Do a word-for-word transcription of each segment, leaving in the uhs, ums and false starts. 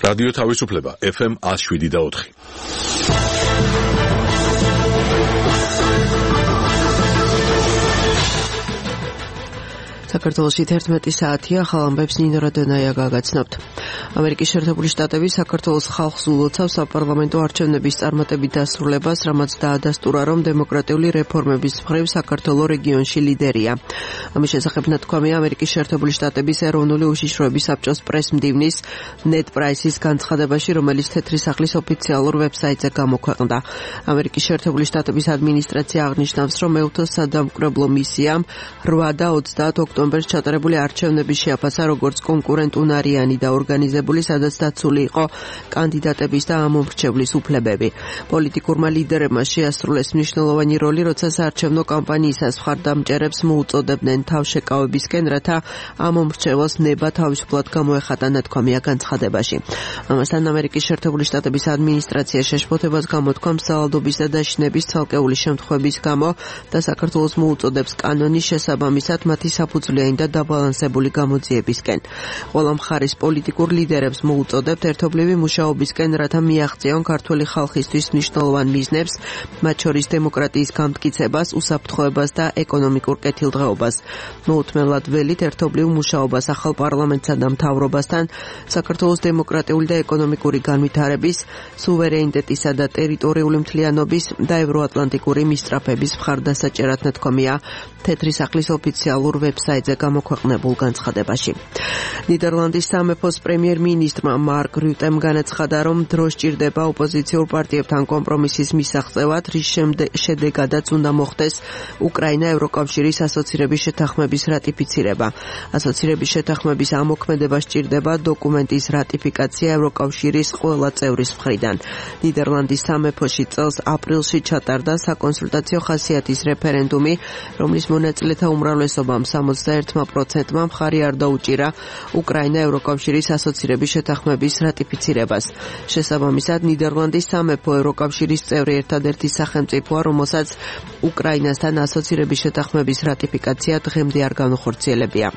რადიო თავისუფლება ეფ ემ ნული შვიდი და ოთხი. საქართველოში თერთმეტი საათია, ახალ ამბებს ნინო რადონაია გაგაცნობთ. ამერიკის შეერთებული შტატები საქართველოს ხალხს ულოცავს საპარლამენტო არჩევნების წარმატებით დასრულებას, რამაც დაადასტურა, რომ დემოკრატიული რეფორმების მხრივ საქართველო რეგიონში ლიდერია. ამის შესახებ ნათქვამია ამერიკის შეერთებული შტატების ეროვნული უშიშროების საბჭოს პრეს-მდივნის ნედ პრაისის განცხადებაში, რომელიც თეთრი სახლის ოფიციალურ ვებსაიტზე გამოქვეყნდა. ამერიკის შეერთებული შტატების ადმინისტრაცია აღნიშნავს, რომ მეოთხე სადამკვირვებლო მისიამ რვა და ოცდაათ ოქტომბერს ჩატარებული არჩევნების შეაფასა როგორც კონკურენტუნარიანი და ორგანიზებული, სადაც დაცული იყო კანდიდატების და ამომრჩევლის უფლებები. პოლიტიკურმა ლიდერებმა შეასრულეს მნიშვნელოვანი როლი, როცა საარჩევნო კამპანიისას მხარდამჭერებს მოუწოდებდნენ თავშეკავებისკენ, რათა ამომრჩეველს ნება თავისუფლად გამოეხატა, ნათქვამია განცხადებაში. ამასთან ამერიკის შეერთებული შტატების ადმინისტრაცია შეშფოთებას გამოთქვა მსალადობის და დაშინების ცალკეული შემთხვევების გამო და საქართველოს მოუწოდებს კანონის შესაბამისად მათი საფუძვლიანი და დაბალანსებული გამოძიებისკენ. ყველა მხარის პოლიტიკურ ლიდერებს მოუწოდებთ ერთობლივი მუშაობისკენ, რათა მიაღწიონ ქართველი ხალხისთვის მნიშვნელოვან მიზნებს, მათ შორის დემოკრატიის გამტკიცებას, უსაფრთხოებას და ეკონომიკურ კეთილდღეობას. მოუთმენლად ველით ერთობლივ მუშაობას ახალ პარლამენტსა და მთავრობასთან, საქართველოს დემოკრატიული და ეკონომიკური განვითარების, სუვერენიტეტისა და ტერიტორიული მთლიანობის და ევროატლანტიკური მისწრაფების მხარდასაჭერად, ნათქვამია თეთრი სახლის ოფიციალურ ვებსაიტზე გამოქვეყნებულ განცხადებაში. ნიდერლანდის სამეფოს პრემიერ-მინისტრმა მარკ რუტემ განაცხადა, რომ დრო სჭირდება ოპოზიციურ პარტიებთან კომპრომისის მისაღწევად, რის შედეგადაც უნდა მოხდეს უკრაინა ევროკავშირის ასოცირების შეთანხმების რატიფიცირება. ასოცირების შეთანხმების ამოქმედება სჭირდება დოკუმენტის რატიფიკაცია ევროკავშირის ყველა წევრის მხრიდან. ნიდერლანდის სამეფოში წელს აპრილში ჩატარდა საკონსულტაციო ხასიათის რეფერენდუმი, რომლის მონაწილეთა უმრავლესობამ სამოცდაერთმა პროცენტმა მხარი არ დაუჭირა უკრაინა ევროკავშირის ასოცირების შეთანხმების რატიფიცირებას. შესაბამისად, ნიდერლანდის სამეფო ევროკავშირის წევრი ერთადერთი სახელმწიფოა, რომელსაც უკრაინასთან ასოცირების შეთანხმების რატიფიკაცია დღემდე არ განუხორციელებია.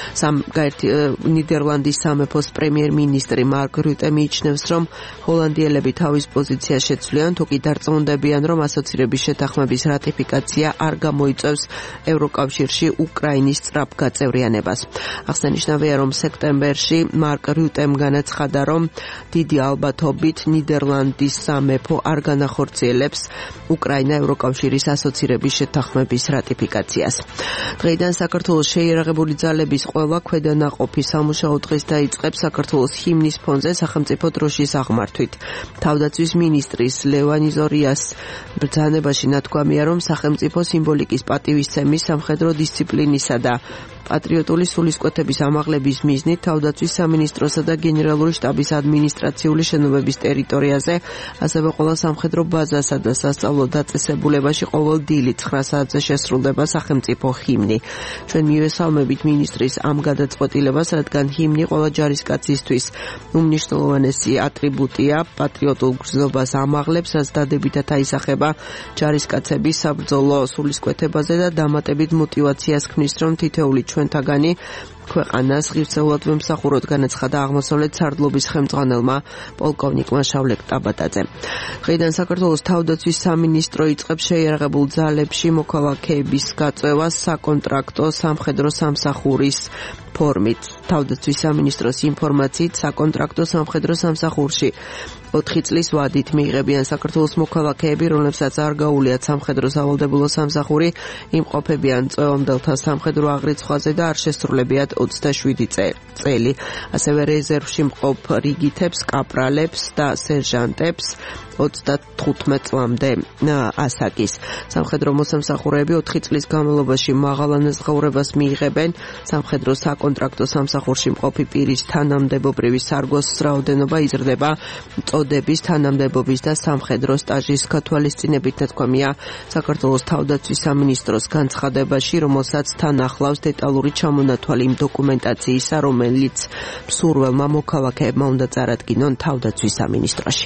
ნიდერლანდის სამეფოს პრემიერ-მინისტრი მარკ რუტე მიიჩნევს, რომ ჰოლანდიელები თავის პოზიციას შეცვლიან, თუ კი დარწმუნდებიან, რომ ასოცირების შეთანხმების რატიფიკაცია არ გამოიწვევს ევროკავშირში უკრაინის სწრაფ გაწევრიანებას. აღსანიშნავია, რომ სექტემბერში მარკ რუტემ განაცხადა, რომ დიდი ალბათობით ნიდერლანდის სამეფო არ განახორციელებს უკრაინა ევროკავშირის ასოცირების შეთანხმების რატიფიკაციას. დღეიდან საქართველოს შეიარაღებული ძალების ყველა ქვედანაყოფი სამუშაო დღეს დაიწყებს საქართველოს ჰიმნის ფონზე სახელმწიფო დროშის აღმართვით. თავდაცვის მინისტრის ლევან იზორიას ბრძანებაში ნათქვამია, რომ სახელმწიფო სიმბოლიკის პატივისცემის, სამხედრო დისციპლინისა და პატრიოტული სულისკვეთების ამაღლების მიზნით თავდაცვის სამინისტროსა და გენერალური შტაბის ადმინისტრაციული შენობების ტერიტორიაზე, ასევე ყველა სამხედრო ბაზასა და სასწავლო დაწესებულებაში ყოველ დილით ცხრა საათზე შესრულდება სახელმწიფო ჰიმნი. ჩვენ მივესალმებით მინისტრის ამ გადაწყვეტილებას, რადგან ჰიმნი ყველა ჯარისკაცისთვის უმნიშვნელოვანესი ატრიბუტია, პატრიოტულ გრძნობას ამაღლებს, რაც დადებითად აისახება ჯარისკაცების საბრძოლო სულისკვეთებაზე და დამატებით მოტივაციას ქმნის, რომ თითოეული ჩვენთაგანი ქვეყანას ღირსეულად ვემსახუროთ, განაცხადა აღმოსავლეთ სარდლობის ხელმძღვანელმა პოლკოვნიკმა შავლეკ ტაბატაძემ. დღეიდან საქართველოს თავდაცვის სამინისტრო იწყებს შეიარაღებულ ძალებში მოქალაქეების გაწევას საკონტრაქტო სამხედრო სამსახურის ფორმით. თავდაცვის სამინისტროს ინფორმაციით, საკონტრაქტო სამხედრო სამსახურში ოთხი წლის ვადით მიიღებიან საქართველოს მოქალაქეები, რომლებსაც არ გაუვლიათ სამხედრო სავალდებულო სამსახური, იმყოფებიან წვევამდელთა სამხედრო აღრიცხვაზე და არ შესრულებიათ ოცდაშვიდი წელი. ასევე რეზერვში მყოფ რიგითებს, კაპრალებს და სერჟანტებს ოცდათხუთმეტ წლამდე ასაკის. სამხედრო მოსამსახურეები ოთხი წლის განმავლობაში მაღალ ანაზღაურებას მიიღებენ. სამხედრო საკონტრაქტო სამსახურში მყოფი პირის თანამდებობრივი სარგოს რაოდენობა იზრდება წოდების, თანამდებობის და სამხედრო სტაჟის გათვალისწინებით, ნათქვამია საქართველოს თავდაცვის სამინისტროს განცხადებაში, რომელსაც თან ახლავს დეტალური ჩამონათვალი იმ დოკუმენტაციისა, რომელიც მსურველმა მოქალაქეებმა უნდა წარადგინონ თავდაცვის სამინისტროში.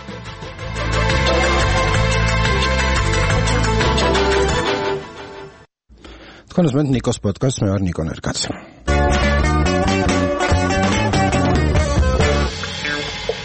თქვენ უსმენთ ნიკოს პოდკასტს, მე ვარ ნიკო ნერგაძე.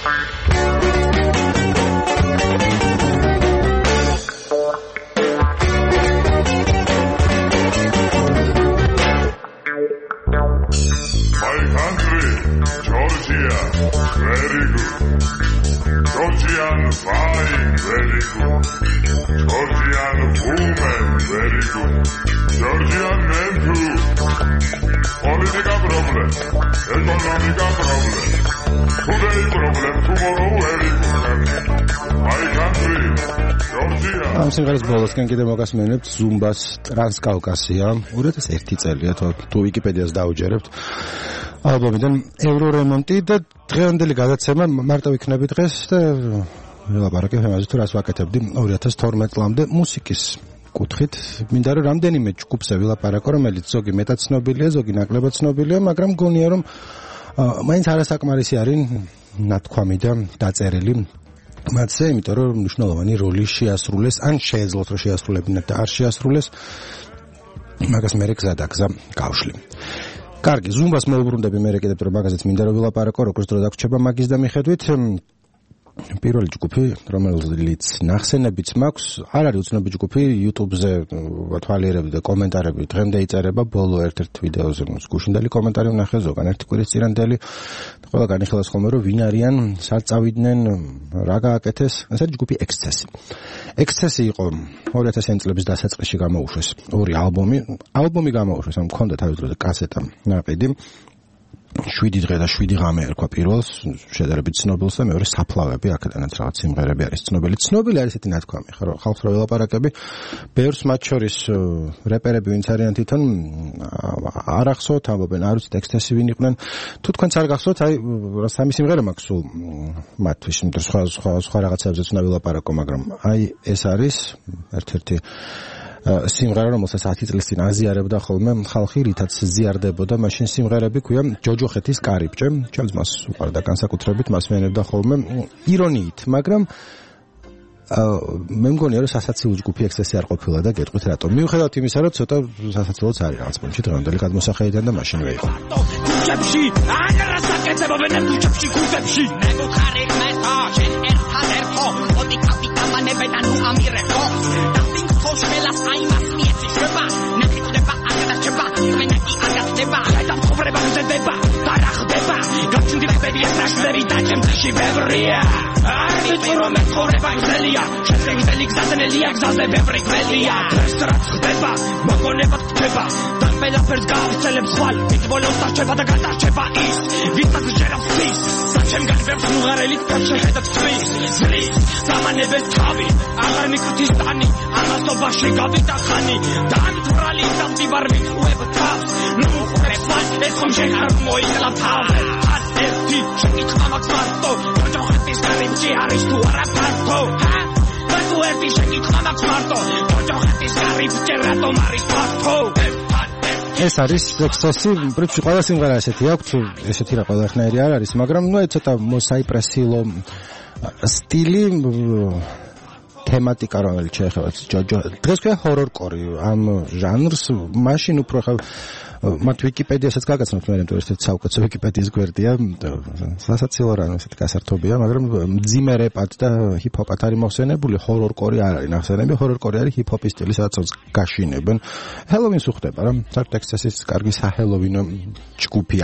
fine, very good. Georgian woman, very good. Georgian men too. Political problem, economical problem. Today problem, tomorrow very good. My country, Georgia. ამ სიმღერას ბოლოსკენ კიდე მოგასმენებთ ზუმბას ტრანსკავკასია. ორი ათას ერთი წელია თუ ვიკიპედიას დაუჯერებთ. ალბომიდან ევრორემონტი და დღევანდელი გადაცემა მარტო იქნება დღეს და ვილაპარაკებ ამაზე თუ რას ვაკეთებდი ორი ათას თორმეტ წლამდე მუსიკის კუთხით. მინდა რომ რამდენიმე ჯგუფზე ვილაპარაკო, რომელიც ზოგი მეტად ცნობილია, ზოგი ნაკლებად ცნობილია, მაგრამ გონია რომ მაინც არასაკმარისი არის ნათქვამი და დაწერილი მათზე, იმიტომ რომ მნიშვნელოვანი როლი შეასრულეს, ან შეეძლოთ რომ შეასრულებინათ და არ შეასრულეს, მაგას მერე გზა და გზა გავშლი. კარგი, ზუმბას მოუბრუნდები მე კიდევ რომ მაგაზეც მინდა რომ ვილაპარაკო, როგორც დრო დაგვრჩება მაგის და მიხედვით. პირველი ჯგუფი, რომელიც ნახსენებიც მაქვს, არ არის უცნობი ჯგუფი, YouTube-ზე თვალიერები და კომენტარები დღემდე იწერება, ბოლო ერთ-ერთ ვიდეოზე გუშინდელი კომენტარი ვნახე, ზოგან ერთი კვირის წინანდელი. ყველა განიხილავს ხოლმე რომ ვინ არიან, სად წავიდნენ, რა გააკეთეს. ეს არის ჯგუფი ექსცესი. ექსცესი იყო ორი ათასიანი წლების დასაწყისში გამოუშვეს ორი ალბომი. ალბომი გამოუშვეს, ამ მქონდა თავის დროზე კასეტა, ნაყიდი. შვიდი დღე და შვიდი ღამე ერქვა პირველს, შედარებით ცნობილს და მეორე საფლავები, აქედანაც რაღაც სიმღერები არის ცნობილი. ცნობილი არის ესეთი ნათქვამი, ხო, ხალხს რა ველაპარაკები. ბევრს მათ შორის რეპერები ვინც არიან თვითონ არ ახსოვთ, ამბობენ, არ ვიცით ექსცესი ვინ იყვნენ. თუ თქვენც არ გახსოვთ, აი სამი სიმღერა მაქვს სულ მათთვის, იმიტომ სხვა სხვა სხვა რაღაცებზეც უნდა ველაპარაკო, მაგრამ აი ეს არის ერთ-ერთი სიმღერა, რომელსაც ათი წლის წინ აზიარებდა ხოლმე ხალხი, რითაც ზიარდებოდა. მაშინ სიმღერები ქვია ჯოჯოხეთის კარიბჭე. ჩემს მას უყვარდა განსაკუთრებით, მას მეენებდა ხოლმე ირონიით, მაგრამ მე მგონია რომ სასაცილო ჯგუფი ექსცესი არ ყოფილა და გეტყვით რატომ. მიუხედავად იმისა, რომ ცოტა სასაცილოც არის რაღაც პონჩი დღევანდელი გადმოსახედიდან და მაშინვე იყო. ქუჩებში ანარასაკეთებობენ ქუჩებში ქუჩებში მეგოხარით მეტა შენ ერთადერთო ოდი კაპიტანებენ ანუ ამირეკო Melas aimas mieti sheba nakiteba agadacheba menaki agateba da problema zedeba taragdeba gatchindi bebi atrashleri da chemshi bevria ai tiro me koreba zelia shezegi felix zanelia gzaze bevrik melia strat khdeba magoneba khdeba da pela persgav celebs khal itbolon tarcheba da gatarcheba is vitas jerafis sachem galbem nugarelit kachedat tvis zlis zamanebel tavi agar mikutistani amasobashi gavita khani dantrali davdibarmi uebtas nu uebtas ekhom shehar moitla tavel erti shekikha maksmarto jojohetis karimchi aris tu araparto ha tu erti shekikha maksmarto jojohetis karimchi rato maris parto ეს არის ექსცესი, პრინციპი ყველა სიმღერა ესეთი აქვს, ესეთი რა ყველახნაირი არ არის, მაგრამ ნუ ეს ცოტა მოსაიპრესილო სტილი თემატიკა რომელიც შეეხება ჯოჯო დღეს ქვია ჰორორკორი ამ ჟანრს მაშინ უფრო ხა მათ ვიკიპედიასაც გაგაცნობთ მე რომ ესეთ საუკეთესო ვიკიპედიის გვერდია სასაცილო რა ესეთ გასართობია მაგრამ მძიმე რეპად და ჰიპ-ჰოპად არის მოხსენებული ჰორორკორი არ არის ნახსენები ჰორორკორი არის ჰიპ-ჰოპის სტილი სადაც გაშინებენ ჰელოვინს უხდება რა საერთოდ ექსცესის კარგი საჰელოვინო ჯგუფია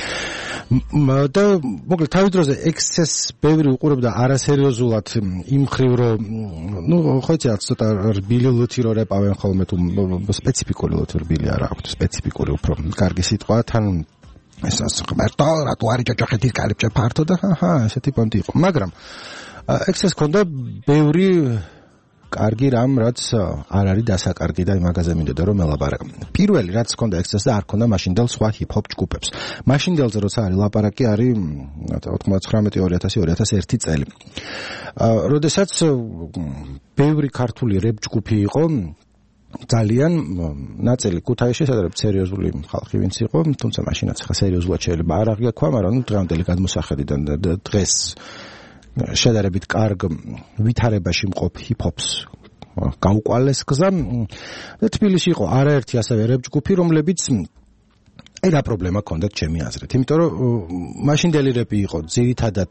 და მოკლედ თავის დროზე ექსცეს ბევრი უყურებდა არასერიოზულად იმ ხრივ რომ ну ხოიცი რაც ცოტა რბილი ლუთი რო რეპავენ ხოლმე თუ სპეციფიკური ლუთი რბილი არა აქვს სპეციფიკური უფრო კარგი სიტყვა თან ესას ღმერთო რატო არის ჯოჯოხეთის კარიბჭე ფართო და ჰა ესეთი პონტი იყო მაგრამ ექსცეს ქონდა ბევრი კარგი რამ რაც არ არის დასაკარგი და იმაგაზე მინდოდა რომ ელაპარაკო. პირველი რაც ქონდა ექსცესზე არ ქონდა მაშინდელ სხვა ჰიპ-ჰოპ ჯგუფებს. მაშინდელზე როცა არის ლაპარაკი არის ათორმეტი ორი ათასი ორი ათას ერთი წელი. როდესაც ბევრი ქართული რეპ ჯგუფი იყო ძალიან ნაწილი ქუთაისში სადაც სერიოზული ხალხი ვინც იყო, თუმცა მაშინაც ხა სერიოზულად შეიძლება არ აღიქვამო, მაგრამ ნუ დღევანდელი გადმოსახედიდან და დღეს შედარებით კარგ ვითარებაში მყოფ ჰიპ-ჰოპს გაუყვალეს გზა და თბილისში იყო არაერთი ასევე რეპ ჯგუფი რომლებიც აი რა პრობლემა ჰქონდათ ჩემი აზრით იმიტომ რომ მაშინდელი რეპი იყო ძირითადად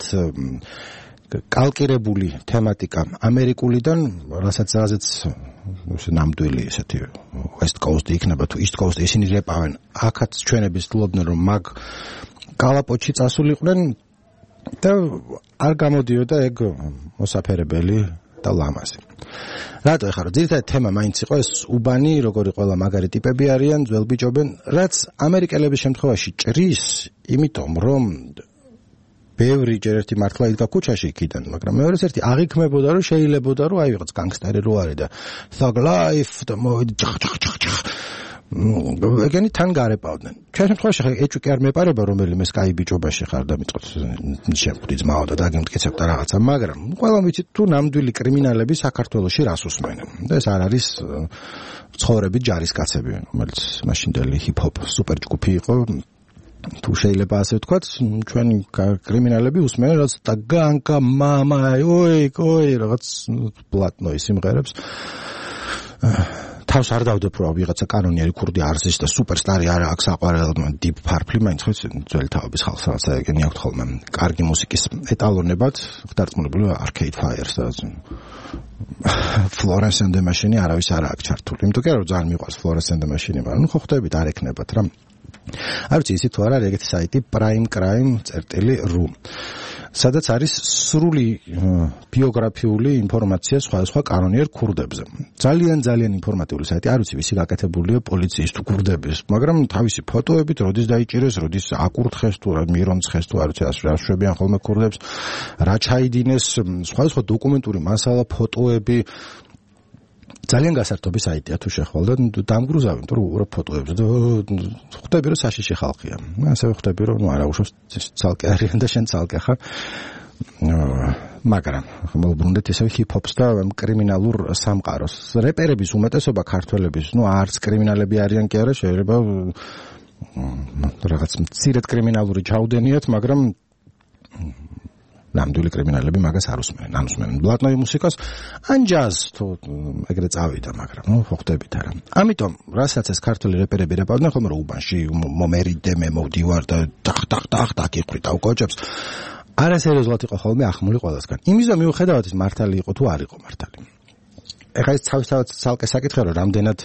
კალკირებული თემატიკა ამერიკულიდან რასაც რაღაცეც ნამდვილი ესეთი West Coast იქნება თუ East Coast ისინი რეპავენ აქაც ჩვენების თლობდნენ რომ მაგ კალაპოჩი წასულიყვნენ და არ გამოდიოდა ეგ მოსაფერებელი და ლამაზი. რატო ეხლა რომ ძირითადად თემა მაინც იყო ეს უბანი, როგორი ყველა მაგარი ტიპები არიან, ძველბიჭობენ, რაც ამერიკელების შემთხვევაში ჭრის, იმიტომ რომ ბევრი ჯერ ერთი მართლა იდგა ქუჩაში იქიდან, მაგრამ მეორეს ერთი აღიქმებოდა რომ შეიძლებოდა რომ აი ვიღაც განგსტერი რო არის და thug life და მოვიდი ჯახ ჯახ ჯახ ჯახ ეგენი თან გარეპავდნენ. ჩვენ შემთხვევაში ხა ეჭვი კი არ მეპარება რომელიმე სკაი ბიჭობაში ხარ და მიწოთ შემკვდი ძმაო და დაგემტკიცებ და რაღაცა, მაგრამ ყველა ვიცით თუ ნამდვილი კრიმინალები საქართველოში რას უსმენენ. და ეს არ არის ცხოვრებით ჯარისკაცები, რომელიც მაშინდელი ჰიპ-ჰოპ სუპერ ჯგუფი იყო. თუ შეიძლება ასე ვთქვათ, ჩვენი კრიმინალები უსმენენ რაც და განკა მამა ოი ოი რაღაც პლატნოი სიმღერებს. თავს არ დავდებ რომ ვიღაცა კანონიერი ქურდი არის და სუპერსტარი არა აქვს აყვარელი დიპ ფარფლი, მაინც ხო ძველი თავების ხალხს რაღაცა ეგენი აქვთ ხოლმე კარგი მუსიკის ეტალონებად, დარწმუნებული Arcade Fire და Florence and the Machine არავის არ აქვს ჩართული. იმიტომ კი რომ ძალიან მიყვარს Florence and the Machine, მაგრამ ნუ ხო ხვდებით არ ეკნებათ რა. არ ვიცი ისიც თუ არა ეგეთი საიტი prime crime.ru სადაც არის სრული ბიოგრაფიული ინფორმაცია სხვადასხვა კანონიერ ქურდებზე. ძალიან ძალიან ინფორმატიული საიტი, არ ვიცი ვისი გაკეთებულია პოლიციის თუ ქურდების, მაგრამ თავისი ფოტოებით როდის დაიჭირეს, როდის აკურთხეს თუ რა მირონცხეს თუ არ ვიცი რა შვებიან ხოლმე ქურდებს, რა ჩაიდინეს, სხვადასხვა დოკუმენტური მასალა, ფოტოები ძალიან გასართობი საიტია თუ შეხვალ და დამგრუზავენ თუ უბრალოდ ფოტოებს და ხვდები რომ საშიში ხალხია. ასევე ხვდები რომ ნუ არა უშავს ცალკე არიან და შენ ცალკე ხარ. მაგრამ მოუბრუნდეთ ისევ ჰიპ-ჰოპს და კრიმინალურ სამყაროს. რეპერების უმეტესობა ქართველების, ნუ არც კრიმინალები არიან კი არა, შეიძლება რაღაც მცირედ კრიმინალური ჩაუდენიათ, მაგრამ ნამდვილი კრიმინალები მაგას არ უსმენენ, ან უსმენენ ბლატნოი მუსიკას, ან ჯაზს თუ ეგრე წავიდა, მაგრამ ნუ ხო ხვდებით არა. ამიტომ, რასაც ეს ქართული რეპერები რეპავდნენ ხოლმე რომ უბანში მომერიდე მე მოვდივარ და ტახ ტახ ტახ დაკიყვი დავკოჭებს. არასერიოზულად იყო ხოლმე ახმული ყველასგან. იმის და მიუხედავად ის მართალი იყო თუ არ იყო მართალი. ეხლა ეს თავისთავად ცალკე საკითხია რომ რამდენად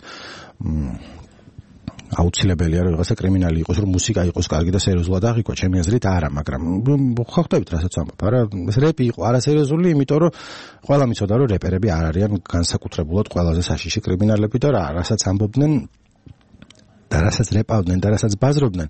აუცილებელია რომ რაღაცა კრიმინალი იყოს, რომ მუსიკა იყოს კარგი და სერიოზულად აღიქვა, ჩემი აზრით არა, მაგრამ ხო ხვდებით რასაც ამბობ, არა, ეს რეპი იყო არასერიოზული, იმიტომ რომ ყველა მიცოდა რომ რეპერები არ არიან განსაკუთრებულად ყველაზე საშიში კრიმინალები და რა, რასაც ამბობდნენ და რასაც რეპავდნენ და რასაც ბაზრობდნენ.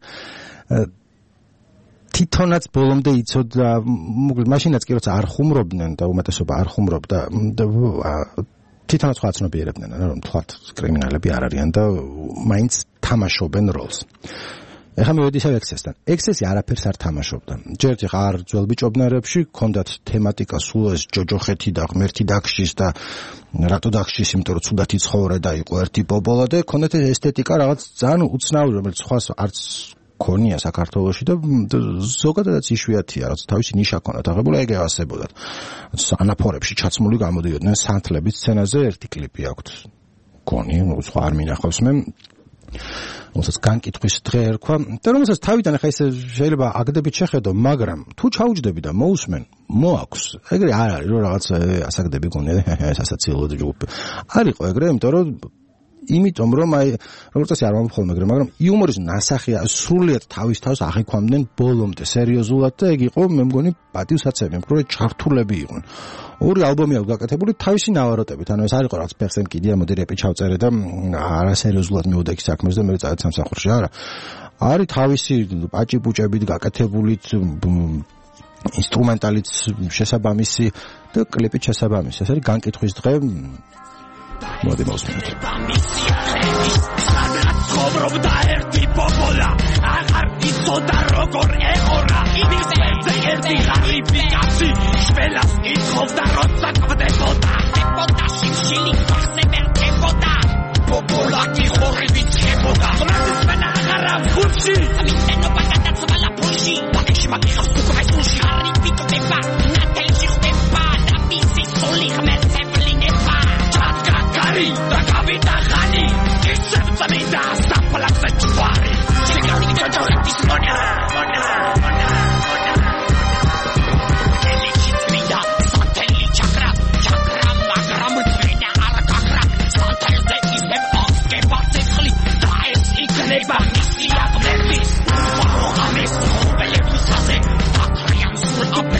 თვითონაც ბოლომდე იცოდა, მაშინაც კი როცა არ ხუმრობდნენ და უმეტესობა არ ხუმრობდა თვითონაც ხო აცნობიერებდნენ რომ თქვათ კრიმინალები არ არიან და მაინც თამაშობენ როლს. ეხლა მივედი ისევ ექსესთან. ექსესი არაფერს არ თამაშობდა. ჯერ ერთი არ ძველბიჭობნერებში ჰქონდათ თემატიკა სულ ეს ჯოჯოხეთი და ღმერთი დაგშის და რატო დაგშის, იმიტომ რომ ცუდად იცხოვრე და იყო ერთი ბობოლა და ჰქონდათ ეს ესთეტიკა რაღაც ძალიან უცნაური, რომელიც სხვას არც ქონია საქართველოში და ზოგადადაც იშვიათია, რაც თავისი ნიშა ქონდათ აღებული, ეგ ევასებოდათ. ანაფორებში ჩაცმული გამოდიოდნენ სანთლების სცენაზე, ერთი კლიპი აქვთ. გონი, სხვა არ მინახავს მე. რომელსაც განკითხვის დღე ერქვა და რომელსაც თავიდან ახლა ისე შეიძლება აგდებით შეხედო, მაგრამ თუ ჩაუჯდები და მოусმენ, მოაქვს. ეგრე არ არის რომ რაღაც ასაგდები გონია, ეს ასაცილო ჯგუფი. არ იყო ეგრე, იმიტომ რომ იმიტომ რომ აი როგორც ასე არ მომხოლ მაგრამ მაგრამ იუმორის ნასახია სრულიად თავის თავს აღიქვამდნენ ბოლომდე სერიოზულად და ეგ იყო მე მგონი პატივსაცემი, მაგრამ ჩართულები იყვნენ. ორი ალბომი აქვს გაკეთებული თავისი ნავაროტებით, ანუ ეს არ იყო რაღაც ფეხზე მკიდია მოდი რეპი ჩავწერე და არასერიოზულად მივდექი საქმეს და მე წავედ სამსახურში, არა. არის თავისი პაჭი-პუჭებით გაკეთებული ინსტრუმენტალიც შესაბამისი და კლიპით შესაბამისი. ეს არის განკითხვის დღე. მოდი მოვსმინოთ. ცხოვრობდა ერთი პოპოლა, აღარ იცოდა როგორ ეყორა, იმის მეზე ერთი ღარიბი კაცი, შველას ითხოვდა როცა კვდებოდა, დებოდა შიმშილი ფახზე მერტებოდა, პოპოლა კი ხორივით ხებოდა, ღმერთის მენა აღარა ხუთში, მიცენობა გადაცვალა ფულში, ბაკში მაგიხავს უკვე სულში, ღარიბი კვდება, ნათელში ხდება, და მისი სული ღმერთები ნება. და გავიდა ხანი ისევ წმინდა საფლავზე ჯვარი შეგავდი ჯოჯოხეთის მონა მონა მონა ელიქი წმინდა სანთელი ჩაკრა ჩაკრა მაგრამ წმინდა არ გაქრა სანთელზე ისევ ოსკება ციხლი და ეს იქნება მისი აღმერთი ვაროღამის ხობელებისაზე აკრიან სულ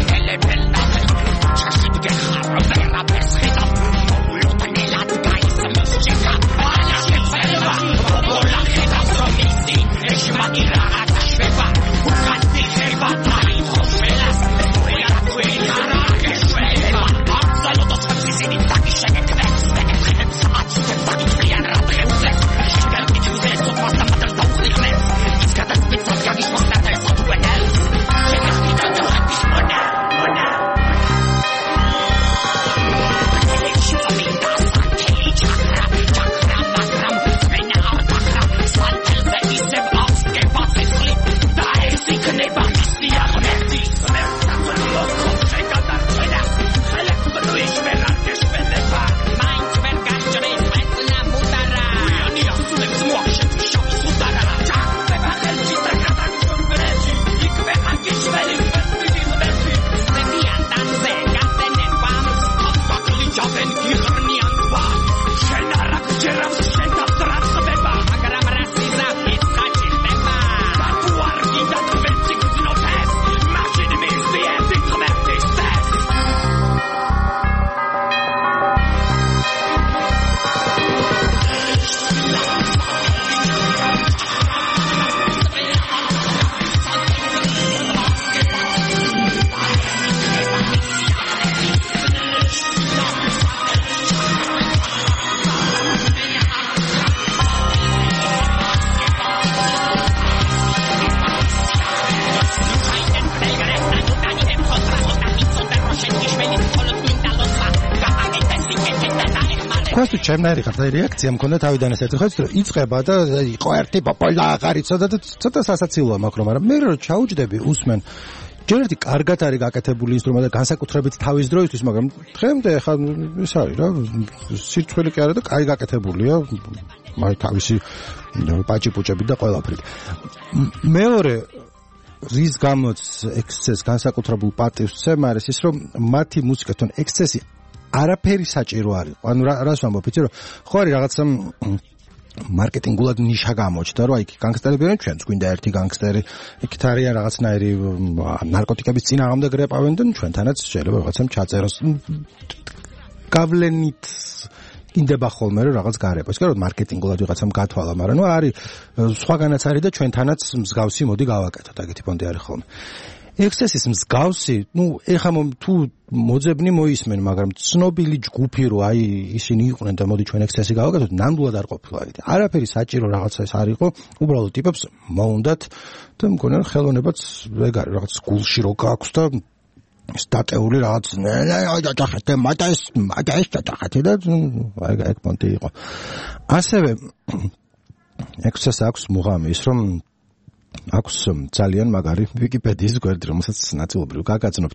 თუ ჩემნაირი ხარ და რეაქცია მქონდა თავიდან ესეთი ხო რომ იწება და იყო ერთი პოპოლა აღარ იცოდა და ცოტა სასაცილოა მაგრამ მაგრამ მე რო ჩაუჯდები უსმენ ჯერ ერთი კარგად არის გაკეთებული ინსტრუმენტი და განსაკუთრებით თავის დროისთვის მაგრამ დღემდე ხა ეს არის რა სირცხვილი კი არა და კაი გაკეთებულია მაგ თავისი პაჭი-პუჭები და ყველაფრით მეორე რის გამოც ექსცესს განსაკუთრებულ პატივს ვცემ არის ის რომ მათი მუსიკათონ ექსცესი არაფერი საჭირო არის. ანუ რას ვამბობ, იცი რომ ხო არის რაღაცა მარკეტინგულად ნიშა გამოჩნდა, რომ აი განგსტერები არიან ჩვენც, გვინდა ერთი განგსტერი, იქით არიან რაღაცნაირი ნარკოტიკების წინააღმდეგ რეპავენ და ჩვენთანაც შეიძლება რაღაცამ ჩაწეროს. გავლენით ინდება ხოლმე რომ რაღაც გარება. ის კი რომ მარკეტინგულად ვიღაცამ გათვალა, მაგრამ ნუ არის სხვაგანაც არის და ჩვენთანაც მსგავსი მოდი გავაკეთოთ, აგეთი პონტი არის ხოლმე. ექსცესის მსგავსი, ну, ეხა თუ მოძებნი მოისმენ, მაგრამ ცნობილი ჯგუფი რო აი ისინი იყვნენ და მოდი ჩვენ ექსცესი გავაკეთოთ, ნამდვილად არ ყოფილა. არაფერი საჭირო რაღაცა ეს არ იყო, უბრალოდ ტიპებს მოუნდათ და მგონია ხელოვნებაც ეგ არის, რაღაც გულში რო გააქვს და სტატეული რაღაც დაახეთე, მაგას, მაგას დაახეთე და აი ეგ პონტი იყო. ასევე ექსცეს აქვს მუღამი ის რომ აქვს ძალიან მაგარი ვიკიპედიის გვერდი, რომელსაც ნაწილობრივ გაგაცნობთ.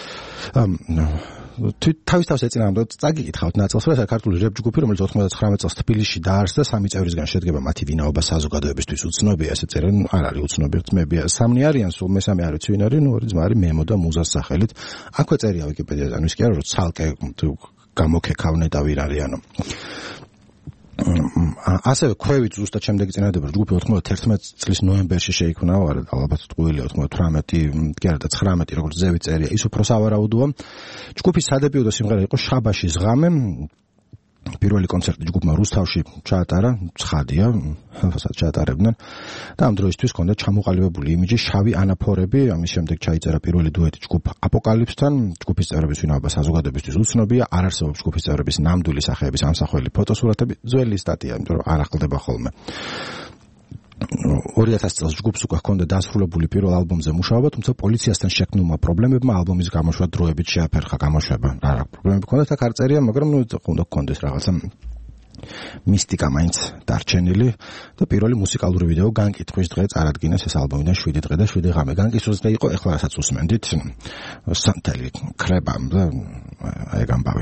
თუ თავის თავს ეწინააღმდეგოთ, წაგიკითხავთ ნაწილს, რომ ეს არის ქართული რეპ ჯგუფი, რომელიც ოთხმოცდათხრამეტ წელს თბილისში დაარსდა, სამი წევრისგან შედგება, მათი ვინაობა საზოგადოებისთვის უცნობია, ესე წერენ, არ არის უცნობი, ძმებია. სამი არიან, სულ მესამე არ ვიცი ვინ არის, ნუ ორი ძმა არის მემო და მუზას სახელით. აქვე წერია ვიკიპედიაზე, ანუ ის კი არა, რომ ცალკე გამოგეკავნე და ვინ არიანო. ასევე ქვევით ზუსტად შემდეგი წინადადება ჯგუფი ოთხმოცდაერთმეტ წლის ნოემბერში შეიქმნა, ალბათ ტყუილია ოთხმოცდათვრამეტი, კი არა და ცხრამეტი როგორც ზევი წერია, ის უფრო სავარაუდოა. ჯგუფის სადებიუტო სიმღერა იყო შაბაშის ღამე. პირველი კონცერტი ჯგუფმა რუსთავში ჩაატარა, ცხადია, რასაც ჩაატარებდნენ და ამ დროისთვის ჰქონდა ჩამოყალიბებული იმიჯი, შავი ანაფორები, ამის შემდეგ ჩაიწერა პირველი დუეტი ჯგუფ აპოკალიფსთან, ჯგუფის წევრების ვინაობა საზოგადოებისთვის უცნობია, არ არსებობს ჯგუფის წევრების ნამდვილი სახეების ამსახველი ფოტოსურათები, ძველი სტატია, იმიტომ რომ არ ახალდება ხოლმე. ორი ათასი წელს ჯგუფს უკვე ჰქონდა დასრულებული პირველ ალბომზე მუშაობა, თუმცა პოლიციასთან შექმნილმა პრობლემებმა ალბომის გამოშვა დროებით შეაფერხა გამოშვება. რა პრობლემები ჰქონდა, აქ არ წერია, მაგრამ ნუ უნდა ჰქონდეს რაღაცა მისტიკა მაინც დარჩენილი და პირველი მუსიკალური ვიდეო განკითხვის დღე წარადგინეს ეს ალბომიდან შვიდი დღე და შვიდი ღამე. განკითხვის დღე იყო, ეხლა რასაც უსმენდით, სანტელი ქრებამ და აი გამბავი.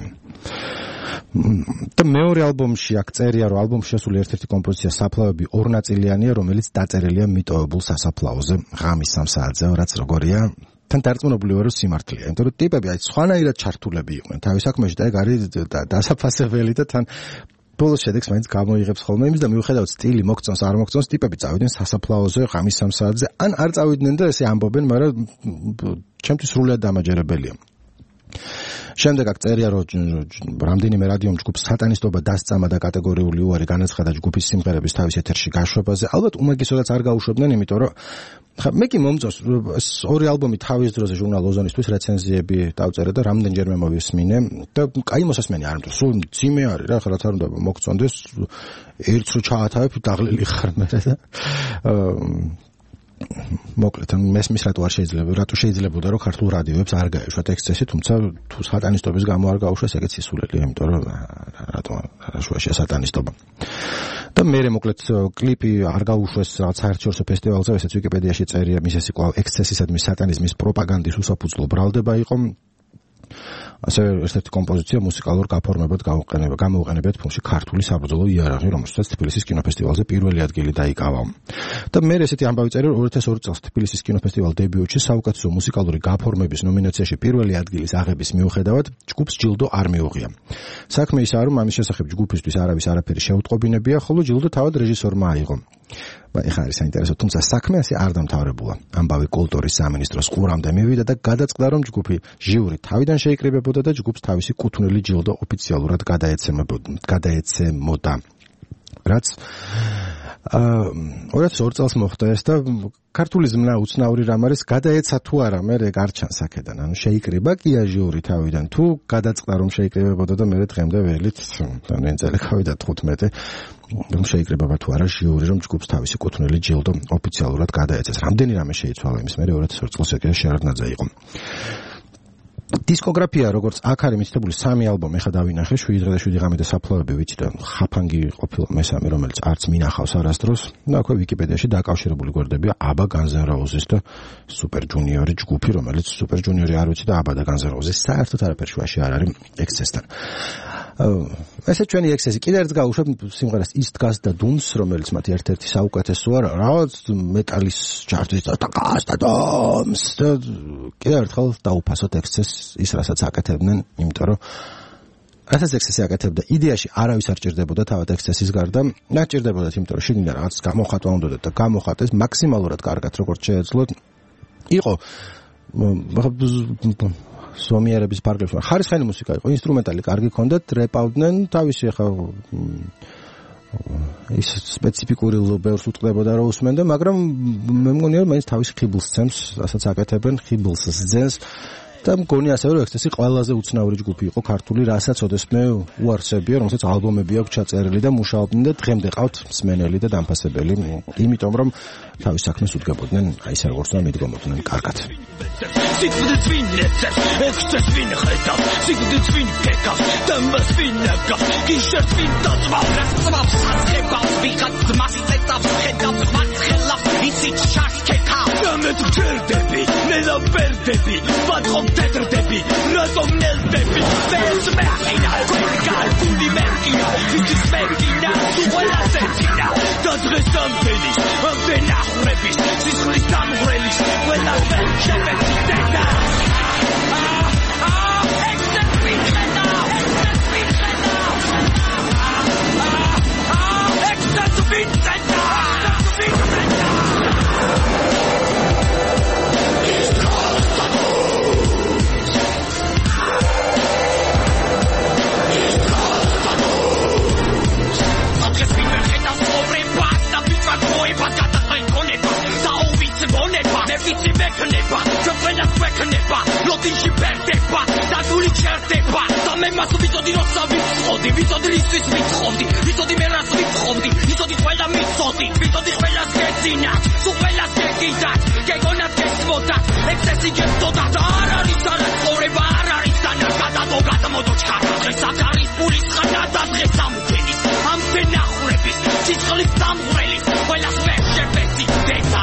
და მეორე ალბომში აქ წერია, რომ ალბომში შესული ერთ-ერთი კომპოზიცია საფლავები ორნაწილიანია, რომელიც დაწერილია მიტოვებულ სასაფლაოზე ღამის სამ საათზე, რაც როგორია თან დარწმუნებული ვარ, რომ სიმართლეა. იმიტომ რომ ტიპები აი სხვანაირად ჩართულები იყვნენ თავის საქმეში და ეგ არის დასაფასებელი და თან ბოლოს შედეგს მაინც გამოიღებს ხოლმე იმის და მიუხედავად სტილი მოგწონს არ მოგწონს, ტიპები წავიდნენ სასაფლაოზე ღამის სამ საათზე, ან არ წავიდნენ და ესე ამბობენ, მაგრამ ჩემთვის სრულიად დამაჯერებელია. შემდეგ აქ წერია, რომ რამდენიმე რადიომ ჯგუფს სატანისტობა დასწამა და კატეგორიული უარი განაცხადა ჯგუფის სიმღერების თავის ეთერში გაშვებაზე. ალბათ უმაგისოდაც არ გაუშვებდნენ, იმიტომ რომ ხა მე კი მომწონს ეს ორი ალბომი თავის დროზე ჟურნალ ოზონისთვის რეცენზიები დავწერე და რამდენჯერმე მოვისმინე და კაი მოსასმენი არ მწონს. სულ ძიმე არის რა, ხალხ არ უნდა მოგწონდეს, ერთს რო ჩაათავებ დაღლილი ხარ მე და მოკლედ მესმის რატო არ შეიძლება რატო შეიძლებოდა რომ ქართულ რადიოებს არ გაეშვათ ექსცესი, თუმცა თუ სატანისტობის გამო არ გაუშვეს, ეგეც ისულელია, იმიტომ რომ რატო რაშუაშია სატანისტობა. და მე მოკლედ კლიპი არ გაუშვეს რაღაც საერთაშორისო ფესტივალზე, ესეც ვიკიპედიაში წერია, მის ეს იყო ექსცესისადმი სატანიზმის პროპაგანდის უსაფუძვლო ბრალდება იყო. ასევე ერთ-ერთი კომპოზიცია მუსიკალურ გაფორმებად გამოყენება, გამოუყენებიათ ფილმში ქართული საბრძოლო იარაღი, რომელსაც თბილისის კინოფესტივალზე პირველი ადგილი დაიკავა. და მე ესეთი ამბავი წერია, რომ ორი ათას ორი წელს თბილისის კინოფესტივალ დებიუტში საუკეთესო მუსიკალური გაფორმების ნომინაციაში პირველი ადგილის აღების მიუხედავად ჯგუფს ჯილდო არ მიუღია. საქმე ისაა, რომ ამის შესახებ ჯგუფისთვის არავის არაფერი შეუტყობინებია, ხოლო ჯილდო თავად რეჟისორმა აიღო. ეხლა არის საინტერესო, თუმცა საქმე ასე არ დამთავრებულა. ამბავი კულტურის სამინისტროს ყურამდე მივიდა და გადაწყდა, რომ ჯგუფი ჟიური თავიდან შეიკრიბებოდა და ჯგუფს თავისი კუთვნილი ჯილდო ოფიციალურად გადაეცემოდა. რაც ორი ათას ორი წელს მოხდა ეს და ქართული ზმნა უცნაური რამ არის, გადაეცა თუ არა, მე ეგ არ ჩანს აქედან. ანუ შეიკრიბა კია ჟიური თავიდან, თუ გადაწყდა რომ შეიკრიბებოდა და მე დღემდე ველით ნენწელი გავიდა თხუთმეტი რომ შეიკრიბება თუ არა ჟიური, რომ ჯგუფს თავისი კუთვნილი ჯილდო ოფიციალურად გადაეცეს. რამდენი რამე შეიცვალა იმის მერე ორი ათას ორი წელს ეგრე შერადნაძე იყო. დისკოგრაფია როგორც აქ არის მითითებული სამი ალბომი ხა დავინახე შვიდი დღე და შვიდი ღამე და საფლავები ვიცი და ხაფანგი ყოფილა მესამე რომელიც არც მინახავს არასდროს და აქვე ვიკიპედიაში დაკავშირებული გვერდებია აბა განზენ როუზის და სუპერ ჯუნიორი ჯგუფი რომელიც სუპერ ჯუნიორი არ ვიცი და აბა და განზენ როუზი საერთოდ არაფერ შუაში არ არის ექსესთან ესე ჩვენი ექსესი კიდე ერთ გავუშვებ სიმღერას ის დგას და დუმს რომელიც მათი ერთ-ერთი საუკეთესოა რაღაც მეტალის ჩარტის და დგას და დუმს და კიდე ერთხელ დაუფასოთ ექსესს ის რასაც აკეთებდნენ, იმიტომ რომ რასაც ექსესი აკეთებდა, იდეაში არავის არ ჭირდებოდა თავად ექსესის გარდა, რა ჭირდებოდათ, იმიტომ რომ შიგნიდან რაღაც გამოხატვა უნდოდა და გამოხატეს მაქსიმალურად კარგად როგორც შეეძლოთ. იყო სომიერების პარკებში ხარისხიანი მუსიკა იყო, ინსტრუმენტალი კარგი ჰქონდათ, რეპავდნენ, თავისი ხა ის სპეციფიკური ბევრს უტყდებოდა რა უსმენდა, მაგრამ მე მგონია რომ მაინც თავის ხიბლს ცემს, რასაც აკეთებენ, ხიბლს ძენს. და მგონი ასევე რომ ექსესი ყველაზე უცნაური ჯგუფი იყო ქართული, რასაც ოდესმე უარსებია, რომელსაც ალბომები აქვს ჩაწერილი და მუშაობდნენ და დღემდე ყავთ მსმენელი და დამფასებელი, იმიტომ რომ თავის საქმეს უდგებოდნენ, აი ეს როგორც და მიდგომოდნენ კარგად. სიკვდილს ვინ ეცეს, ექსეს ვინ ხედავს, სიკვდილს ვინ გეკავს, დამბას ვინ აკავს, გიშერს ვინ დაწვავს, რასწვავს საცხებავს, ვიღაც ძმას იწეწავს, ხედავს მათ ხელავს, ისიც შაშქეკავს. მე გჯერდები, მე ლაპერდები, ვატყობ დედრდები, რატომ ნელდები, ვერც მეყინა, გვერგარ, გუნდი მერკინა, ისიც მერკინა, ყველა ზეცინა, და დღეს ამდენის, ამდენ ახრების, სისხლის დამღვრელის, ყველა ვერ შევეცდედა. ექსეს ვინ ხედავ, ექსეს ვინ ხედავ, ექსეს ვინ ხედავ, ვინ ხედავ. ვიცი მექნება, ჩვენას მექნება, ლოდინში ბერდება, დაგული ჩერდება, და მე მას ვიცოდი როცა ვიცოდი, ვიცოდი რისთვის ვიცხოვდი, ვიცოდი მე რას ვიცხოვდი, ვიცოდი ყველა მიცოდი, ვიცოდი ყველას გეძინათ, თუ ყველას გეკიდათ, გეგონათ გესმოდათ, ექსესი გესწოდათ, არ არის არაცხოვრება, არ არის დანარგა და გადამოდო ჩქარა, დღეს აქ არის პულის ხანა და დღეს ამდენის, ამდენ ახრების, სიცხლის დამღვრელის, ყველას ვერ შევეცდედა.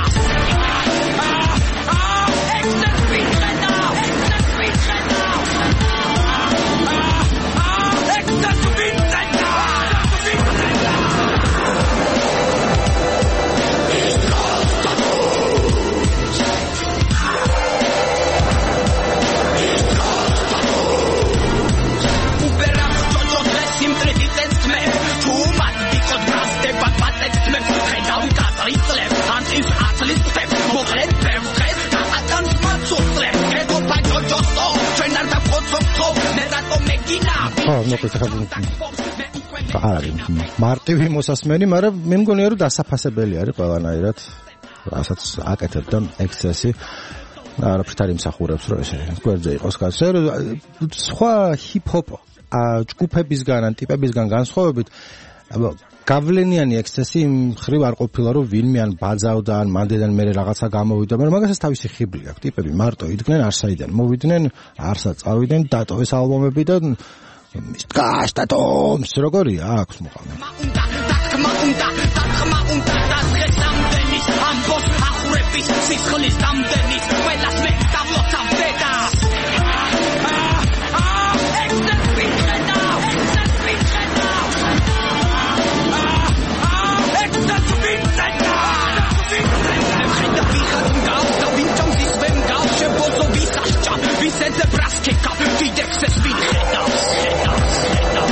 ხო, მოკლედ არის მარტივი მოსასმენი, მაგრამ მე მგონია რომ დასაფასებელი არის ყველანაირად, რასაც აკეთებდა ექსესი. არაფრით არ იმსახურებს, რომ ესე გვერდზე იყოს კაცი. სხვა ჰიპ-ჰოპ ჯგუფებისგან, ან ტიპებისგან განსხვავებით, გავლენიანი ექსესი იმ ხრივ არ ყოფილა, რომ ვინმე ან ბაძავდა, ან მანდედან მერე რაღაცა გამოვიდა, მაგრამ მაგასაც თავისი ხიბლი აქვს. ტიპები მარტო იდგნენ, არსაიდან მოვიდნენ, არსა წავიდნენ, დატოვეს ალბომები და ის დგას და დომს როგორია აქვს მოყავნა. სისხლის დამდენის, ყველას მე დავლოცავდედა. ექსეს ვინ ხედავ, ექსეს ვინ ხედავ, ექსეს ვინ ხედავ, ვინ ხედავ. ხედავ ვიღაც მგავს და ვინ ჭამს ის ვერ მგავს, შებოზო ვის აღჭამ, ვის ეძებ რას ქეკავ, დიდ ექსეს ვინ ხედავ, ხედავ, ხედავ.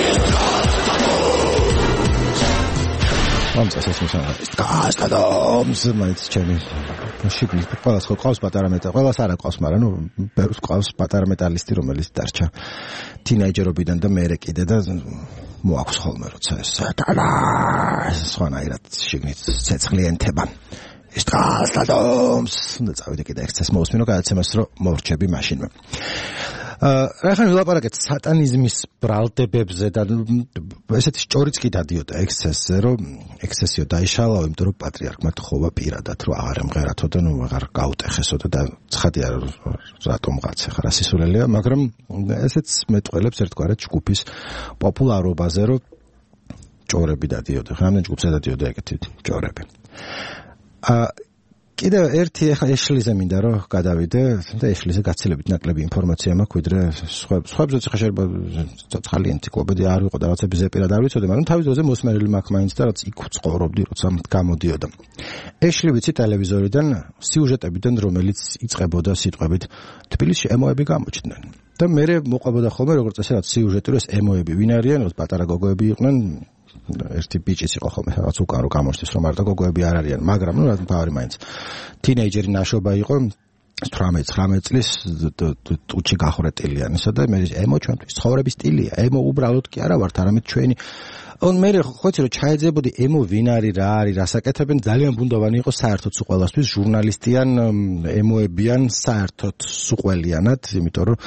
ამ წესს მოსამართლეს დგას და დომს მაინც ჩემი შიგნით ყველას ხო ყავს პატარა მეტალი, ყველას არ აქვს, მაგრამ ნუ ბევრს ყავს პატარა მეტალისტი, რომელიც დარჩა თინეიჯერობიდან და მერე კიდე და მოაქვს ხოლმე როცა ეს სხვანაირად შიგნით ცეცხლი ენთება. ის დგას და დომს და წავიდე კიდე ექსცეს მოусმინო გადაცემას, რომ მორჩები მაშინვე. რა ხან ვილაპარაკეთ სატანიზმის ბრალდებებზე და ესეთი სწორიც კი დადიოდა ექსცესზე, რომ ექსცესიო დაიშალავ, იმიტომ რომ პატრიარქმა თხოვა პირადად, რომ აღარ ემღერათო და ნუ აღარ გაუტეხესო და ცხადია რატომ კაც ახლა სისულელია, მაგრამ ესეც მეტყველებს ერთგვარად ჯგუფის პოპულარობაზე, რომ ჭორები დადიოდა, რამდენი ჯგუფზე დადიოდა ეგეთი ჭორები. აა კიდევ ერთი ახლა ეშლიზე მინდა რომ გადავიდე და ეშლიზე გაცილებით ნაკლები ინფორმაცია მაქვს ვიდრე სხვა სხვებზე ხა შეიძლება ცოცხალი ენციკლოპედია არ ვიყო და რაღაცები ზეპირად არ ვიცოდი, მაგრამ თავის დროზე მოსმენელი მაქვს მაინც და რაც იქ ვწყობდი, როცა გამოდიოდა. ეშლი ვიცი ტელევიზორიდან სიუჟეტებიდან, რომელიც იწყებოდა სიტყვებით თბილისში ემოები გამოჩნდნენ. და მე მოყვებოდა ხოლმე როგორც ასე რაც სიუჟეტი რომ ეს ემოები ვინ არიან, რომ პატარა გოგოები იყვნენ, ერთი ბიჭიც იყო ხოლმე რაღაც უკან რომ გამოჩნდეს რომ მარტო გოგოები არ არიან, მაგრამ ნუ რა თავი მაინც თინეიჯერი ნაშობა იყო ათრამეტ ცხრამეტ წლის ტუჩი გახურეტილიანისა და მე ემო ჩვენთვის ცხოვრების სტილია, ემო უბრალოდ კი არა ვართ, არამედ ჩვენი on მე ხო იცი რომ ჩაეძებოდი ემო ვინ არის, რა არის, რასაკეთებენ, ძალიან ბუნდოვანი იყო საერთოდ სულ ყველასთვის ჟურნალისტიან ემოებიან საერთოდ სულ ყველიანად, იმიტომ რომ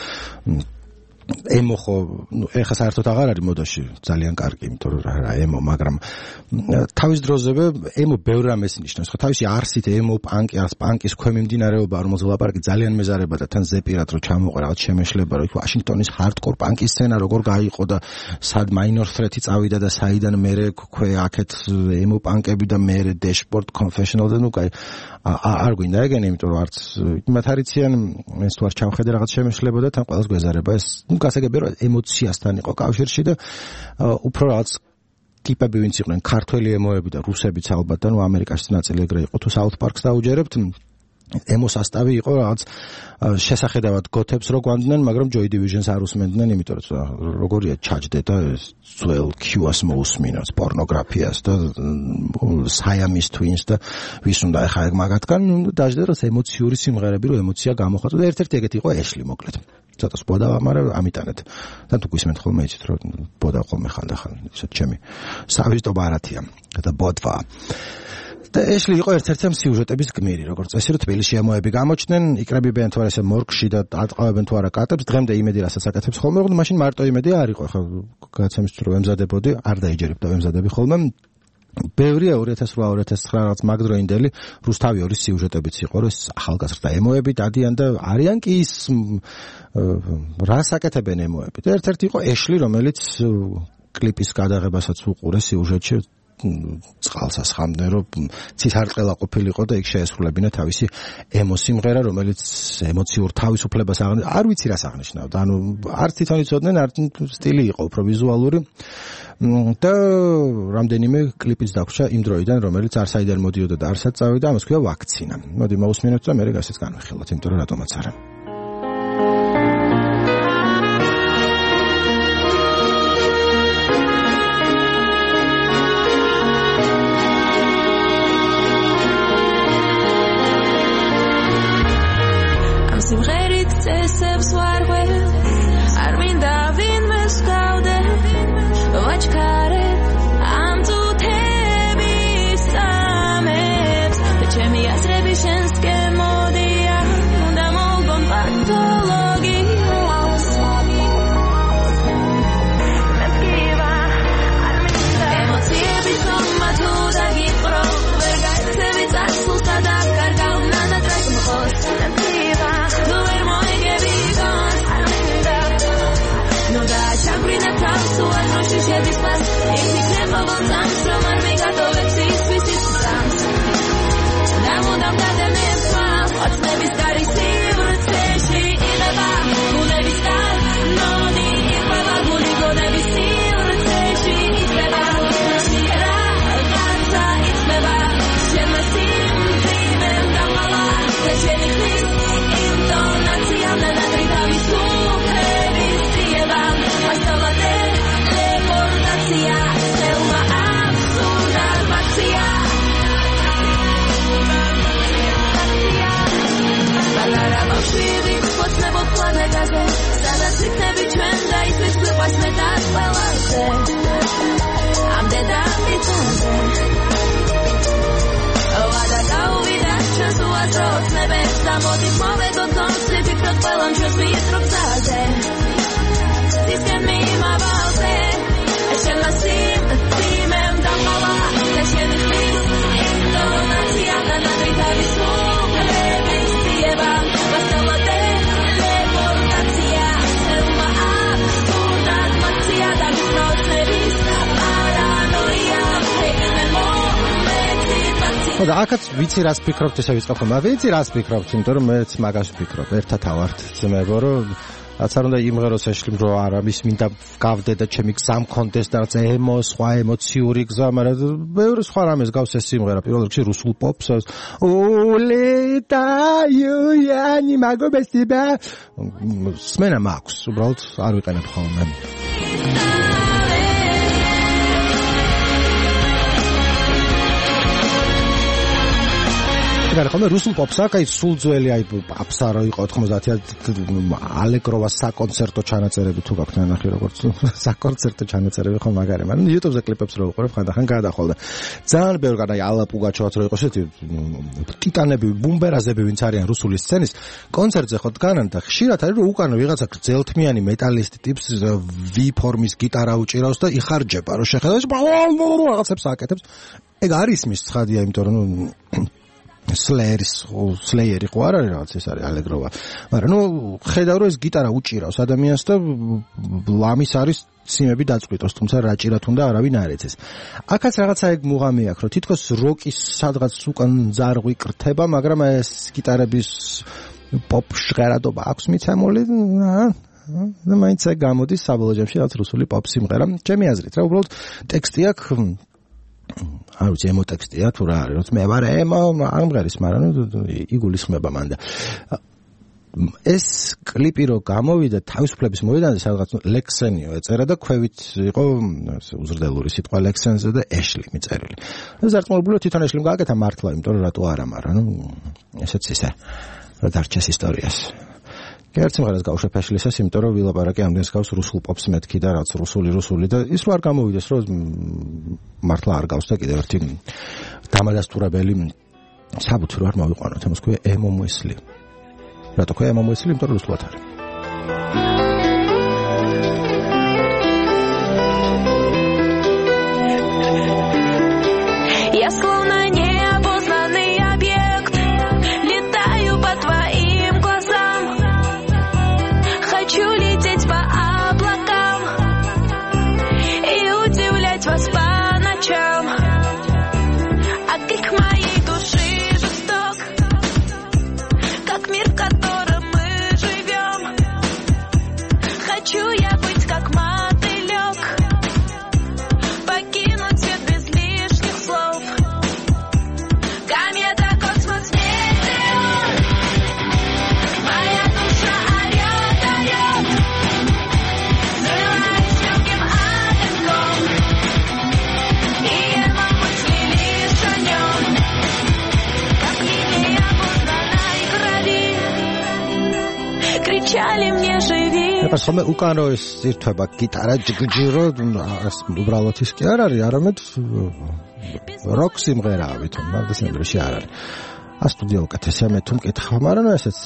ემო ხო ნუ ეხა საერთოდ აღარ არის მოდაში ძალიან კარგი, იმიტომ რომ რა ემო, მაგრამ თავის დროზევე ემო ბევრ რამეს ნიშნავს. ხო თავისი არსით ემო პანკი, არს პანკის ქვემიმდინარეობა, რომ მოზლაპარაკი ძალიან მეზარება და თან ზეპირად რომ ჩამოყვა რაღაც შემეშლება, რომ ვაშინგტონის ჰარდკორ პანკის სცენა როგორ გაიყო და სად მაინორ თრეთი წავიდა და საიდან მერე ქვე აქეთ ემო პანკები და მერე დეშბორდ კონფეშნალ და ნუ კაი არ გვინდა ეგენი, იმიტომ რომ არც იმათ არიციან, ეს თუ არ ჩავხედე რაღაც შემეშლება და თან ყველას გვეზარება ეს ნუ გასაგებია რომ ემოციასთან იყო კავშირში და უფრო რაღაც ტიპები ვინც იყვნენ ქართველი ემოები და რუსებიც ალბათ და ნუ ამერიკაში ნაწილი ეგრე იყო თუ საუთ პარკს დაუჯერებთ ემო სასტავი იყო რაღაც შესახედავად გოთებს რო გვანდნენ, მაგრამ Joy Division-ს არ უსმენდნენ, იმიტომ რომ როგორია ჩაჯდე და ძველ Q-ას მოусმინოს პორნოგრაფიას და Siamese Twins და ვის უნდა ახლა ეგ მაგათგან დაждე რომ ემოციური სიმღერები რომ ემოცია გამოხატო და ერთ-ერთი ეგეთი იყო ეშლი მოკლედ. ცოტა სპოდა, მაგრამ ამიტანეთ. და თუ გვისმენთ ხოლმე იცით რომ ბოდა ხოლმე ხანდახან ისეთ ჩემი სავისტო ბარათია და ბოდვა. და ეშლი იყო ერთ-ერთი სიუჟეტების გმირი, როგორც წესი რომ თბილისში ემოები გამოჩნდნენ, იკრებებიან თუ არა ესე მორგში და ატყავებენ თუ არა კატებს, დღემდე იმედი რასაც აკეთებს ხოლმე, რომ მაშინ მარტო იმედი არ იყო, ხო გადაცემის რომ ემზადებოდი, არ დაიჯერებდა ემზადები ხოლმე. ბევრია ორი ათას რვა ორი ათას ცხრა რაღაც მაგდროინდელი რუსთავი ორი სიუჟეტებიც იყო, რომ ახალგაზრდა ემოები დადიან და არიან კი ის რას აკეთებენ ემოები. და ერთ-ერთი იყო ეშლი, რომელიც კლიპის გადაღებასაც უყურე სიუჟეტში წყალს ასხამდნენ, რომ ცისარტყელა ყოფილიყო და იქ შეესრულებინა თავისი ემო სიმღერა, რომელიც ემოციურ თავისუფლებას აღნიშნავდა. არ ვიცი რას აღნიშნავდა. ანუ არც თვითონ იცოდნენ, არც სტილი იყო უფრო ვიზუალური. და რამდენიმე კლიპიც დაგვრჩა იმ დროიდან, რომელიც არ საიდან მოდიოდა და არსაც წავიდა, ამას ქვია ვაქცინა. მოდი მოусმინოთ და მე გასიც განვიხილოთ, იმიტომ რომ რატომაც არა. სიმღერით წესებს ვარღვევ, არ მინდა ვინმე ვსკავდე, ვაჩქარებ ამ წუთების წამებს და ჩემი აზრები შენსკენ მოდიან, უნდა მოვგონ პათოლოგიას. მე მგივა, არ მინდა ემოციების ხომა თუ დაგიყრო, ვერ გაიცემი წარსულს და დაკარგავ ნანატრად მხოს. მე მგივა Chagrina tansu al noshi shevis pas Eki krepa voltams From armi gatovets Isvis isams Namudam gade mepma Ots nevis gari sivrceši Ileba Gunevis gar Noni Ileba Guligo nevis sivrceši Ileba Shira Alkanza Ileba Shema sim Privem Damala Večenih nis Intonacija Nenadrita visu Previs Trijevam Astavate reportacija Selma absurda akcija Balara bavšvili Pod nebo plane gaze Sada cvikne bićven Da izvis pripasne da spalaze Am de da bitanze Vada kao vidač Času azroc nebe Samo ti move do tom Svi fikrot pelam Čas mi je trok zaze במעבר של נשים עצים הם דממה כשנכניס אינטונציה ננדית הריסוק לביסטייבה בסלודת לפורטציה סלמאה סורדת מציע דגנות נביס פרנויה רגנמו מציפציה ხოდა აქაც ვიცი რას ფიქრობთ ესე ვიწყებ ხოლმე ვიცი რას ფიქრობთ იმიტომ რომ მეც მაგას ვფიქრობ ერთად ავართ ძმებო რომ რაც არ უნდა იმღეროს ეშლიმ რომ არა მის მინდა გავდე და ჩემი გზა მქონდეს და რაღაც ემო სხვა ემოციური გზა მაგრამ ბევრი სხვა რამეს გავს ეს სიმღერა პირველ რიგში რუსულ პოპს ოლეტა იუიანი მაგობესტიბა სმენა მაქვს უბრალოდ არ ვიყენებ ხოლმე გარე ხოლმე რუსულ პოპს აქ აი სულ ძველი აი აფსარო იყო ოთხმოცდაათი ალეგროვას საკონცერტო ჩანაწერები თუ გაქვთ ნახე როგორც საკონცერტო ჩანაწერები ხო მაგარი მაგრამ YouTube-ზე კლიპებს რო უყურებ ხანდახან გადახოლდა ძალიან ბევრი კაი ალა პუგაჩოვაც რო იყო ესეთი ტიტანები ბუმბერაზები ვინც არიან რუსული სცენის კონცერტზე ხო დგანან და ხშირად არის რომ უკან ვიღაცა გრძელთმიანი მეტალისტი ტიპს V ფორმის გიტარა უჭირავს და იხარჯება რომ შეხედავს რაღაცებს აკეთებს ეგ არის მის ცხადია იმიტომ რომ სლეერის სლეიერი ხო არ არის რაღაც ეს არის ალეგროვა მაგრამ ნუ ხედავ რომ ეს გიტარა უჭირავს ადამიანს და ლამის არის სიმები დაწყვიტოს თუმცა რა ჭირათ უნდა არავინ არ ეცეს აქაც რაღაცა ეგ მუღამი აქვს რომ თითქოს როკის სადღაც უკან ზარღვი კრთება მაგრამ ეს გიტარების პოპ ჟღერადობა აქვს მიცემული და მაინც ეგ გამოდის საბოლოო ჯამში რაღაც რუსული პოპ სიმღერა ჩემი აზრით რა უბრალოდ ტექსტი აქვს არ ვიცი ემო ტექსტია თუ რა არის, მე ვარ ემო, არ მღერის, მაგრამ იგულისხმება მანდა. ეს კლიპი რო გამოვიდა თავისუფლების მოედანზე, სადღაც ლექსენიო ეწერა და ქვევით იყო უზრდელური სიტყვა ლექსენზე და ეშლი მიწერილი. ზარწმუნებული თვითონ ეშლიმ გააკეთა მართლა, იმიტომ რომ რატო არა, მაგრამ ნუ ესეც ისე რა დარჩეს ისტორიას. ერთ სიმღერას გავუშვებ ეშლისას, იმიტომ რომ ვილაპარაკე ამდენს გავს რუსულ პოპს მეთქი და რაც რუსული რუსული და ის რო არ გამოვიდეს, რომ მართლა არ გავს და კიდევ ერთი დამადასტურებელი საბუთი რო არ მოვიყვანოთ, ამას ქვია ემომოისლი. რატო ქვია ემომოისლი, იმიტომ რომ რუსულად არის. Я словно неопознанный объект, летаю по твоим глазам, хочу лететь по облакам и удивлять вас по ночам, а крик моей души жесток, как мир, в котором мы живем. Хочу я быть как мотылек, покинуть свет без лишних слов. Комета, космос, метеор, моя душа орет, орет, взрываясь легким огоньком, и эмо мысли лишь о нем, как линия познанной крови, кричали мне живи. ეხლა ხოლმე უკან რო ეს ირთვება გიტარა ჯგჯირო უბრალოდ ის კი არ არის არამედ როკ სიმღერაა ვითომ მაგას ნებაში არ არის ასტუდიო უკეთესია მე თუ მკითხავ მაგრამ ესეც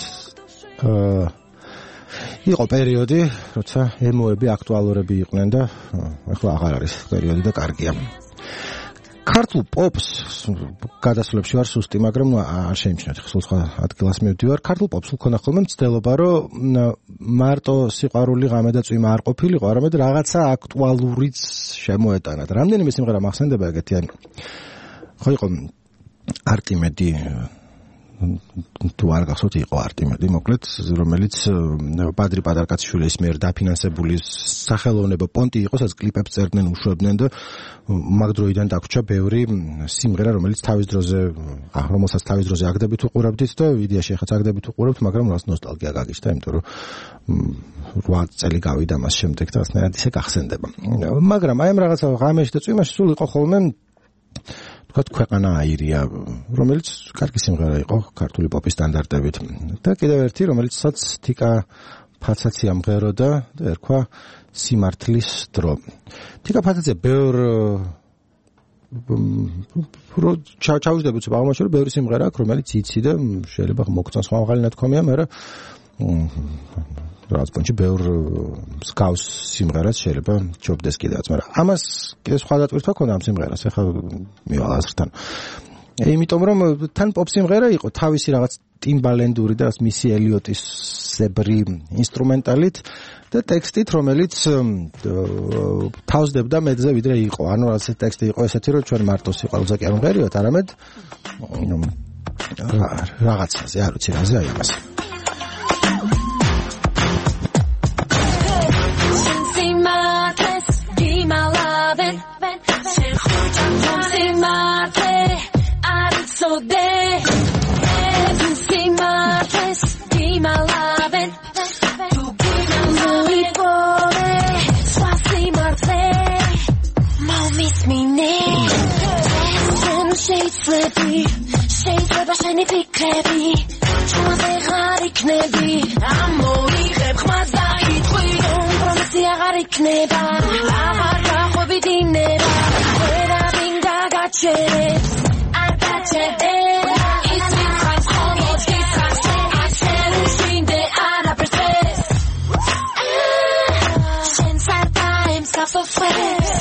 იყო პერიოდი როცა ემოები აქტუალურები იყვნენ და ეხლა აღარ არის პერიოდი და კარგია ქართულ პოპს გადასვლებში ვარ სუსტი, მაგრამ არ შეიმჩნევთ, სულ სხვა ადგილას მივდივარ. ქართულ პოპს მქონდა ხოლმე მცდელობა, რომ მარტო სიყვარული ღამე და წვიმა არ ყოფილიყო, არამედ რაღაცა აქტუალურიც შემოეტანათ. რამდენიმე სიმღერა მახსენდება ეგეთი, ხო იყო არტიმედი თუ არ გახსოვთ იყო არტიმედი, მოკლედ, რომელიც პადრი პატარკაციშვილის მიერ დაფინანსებული სახელოვნება პონტი იყო, სადაც კლიპებს წერდნენ, უშვებდნენ და მაგ დროიდან დაგვრჩა ბევრი სიმღერა, რომელიც თავის დროზე, რომელსაც თავის დროზე აგდებით უყურებდით და ვიდეოში ახაც აგდებით უყურებთ, მაგრამ რაც ნოსტალგია გაგიჩნდა, იმიტომ რომ რვა წელი გავიდა მას შემდეგ და ასნაირად ისე გახსენდება. მაგრამ აი ამ რაღაცა ღამეში და წვიმაში სულ იყო ხოლმე თქვათ ქვეყანა აირია, რომელიც კარგი სიმღერა იყო ქართული პოპის სტანდარტებით. და კიდევ ერთი, რომელიცაც თიკა ფაცაცია მღეროდა და ერქვა სიმართლის დრო. თიკა ფაცაცია ბევრ რო ჩავჭავდებით ბაღმაში, რომ ბევრი სიმღერა აქვს, რომელიც იცი და შეიძლება მოგწონს სხვა მაღალი ნათქვამია, მაგრამ რაღაც პონჩი ბევრ მსგავს სიმღერას შეიძლება ჯობდეს კიდევაც, მაგრამ ამას კიდე სხვა დატვირთვა ქონდა ამ სიმღერას, ეხლა მივალ აზრთან. იმიტომ რომ თან პოპ სიმღერა იყო თავისი რაღაც ტიმბალენდური და მისი ელიოტისებრი ინსტრუმენტალით და ტექსტით, რომელიც თავსდებდა მეტზე ვიდრე იყო. ანუ რაღაც ტექსტი იყო ესეთი, რომ ჩვენ მარტო სიყვარულზე კი არ ვღერიოთ, არამედ რაღაცაზე, არ ვიცი რაზე აი ამას. შეიძლება შენი ფიქრები ჩვენზე ხარ იქნები ამოიღებ ხმას და იტყვი რომ პრომისი აღარ იქნება აღარ გახვები დინება ვერავინ გაგაჩერებს არ გაჩერდება ის მითხრას ხოლმე გითხრას ასენ უშინდე არაფერს შენ სარდაემს გასოფრებს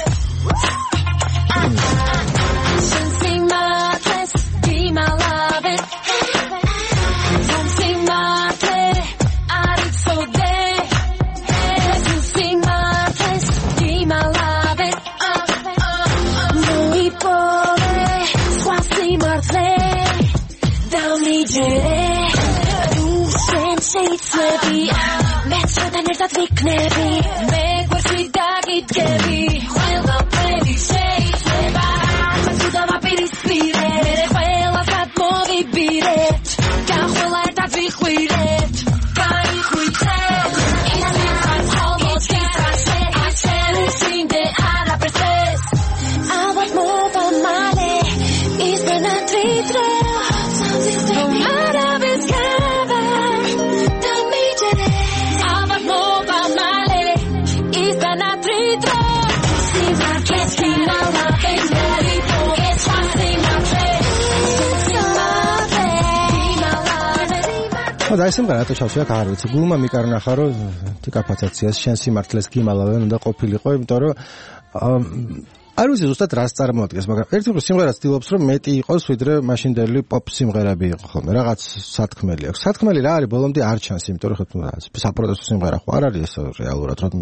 That we knebby, make what we dog it gebby. Well, the baby shakes me back. But you don't want to be spirit. Well, I got movie beat it. Can't hold like that we quit it. Can't quit it. It's me from home, it's me from shit. I said who's seen the other process. I want more than money. It's been a three thrill. No matter if it's cover. Don't meet it. და ისე მგარატო ჩავშია არ ვიცი გულმა მიკარნახა რომ დიკაპაცაციას შენ სიმართლეს გიმალავენ უნდა ყოფილიყო იმიტომ რომ არ ვიცი ზუსტად რას წარმოადგენს მაგრამ ერთი მხრივ სიმღერა ცდილობს რომ მეტი იყოს ვიდრე მაშინდელი პოპ სიმღერები იყო ხოლმე რაღაც სათქმელი აქვს სათქმელი რა არის ბოლომდე არ ჩანს იმიტომ რომ ხო საპროტესტო სიმღერა ხო არ არის ეს რეალურად რომ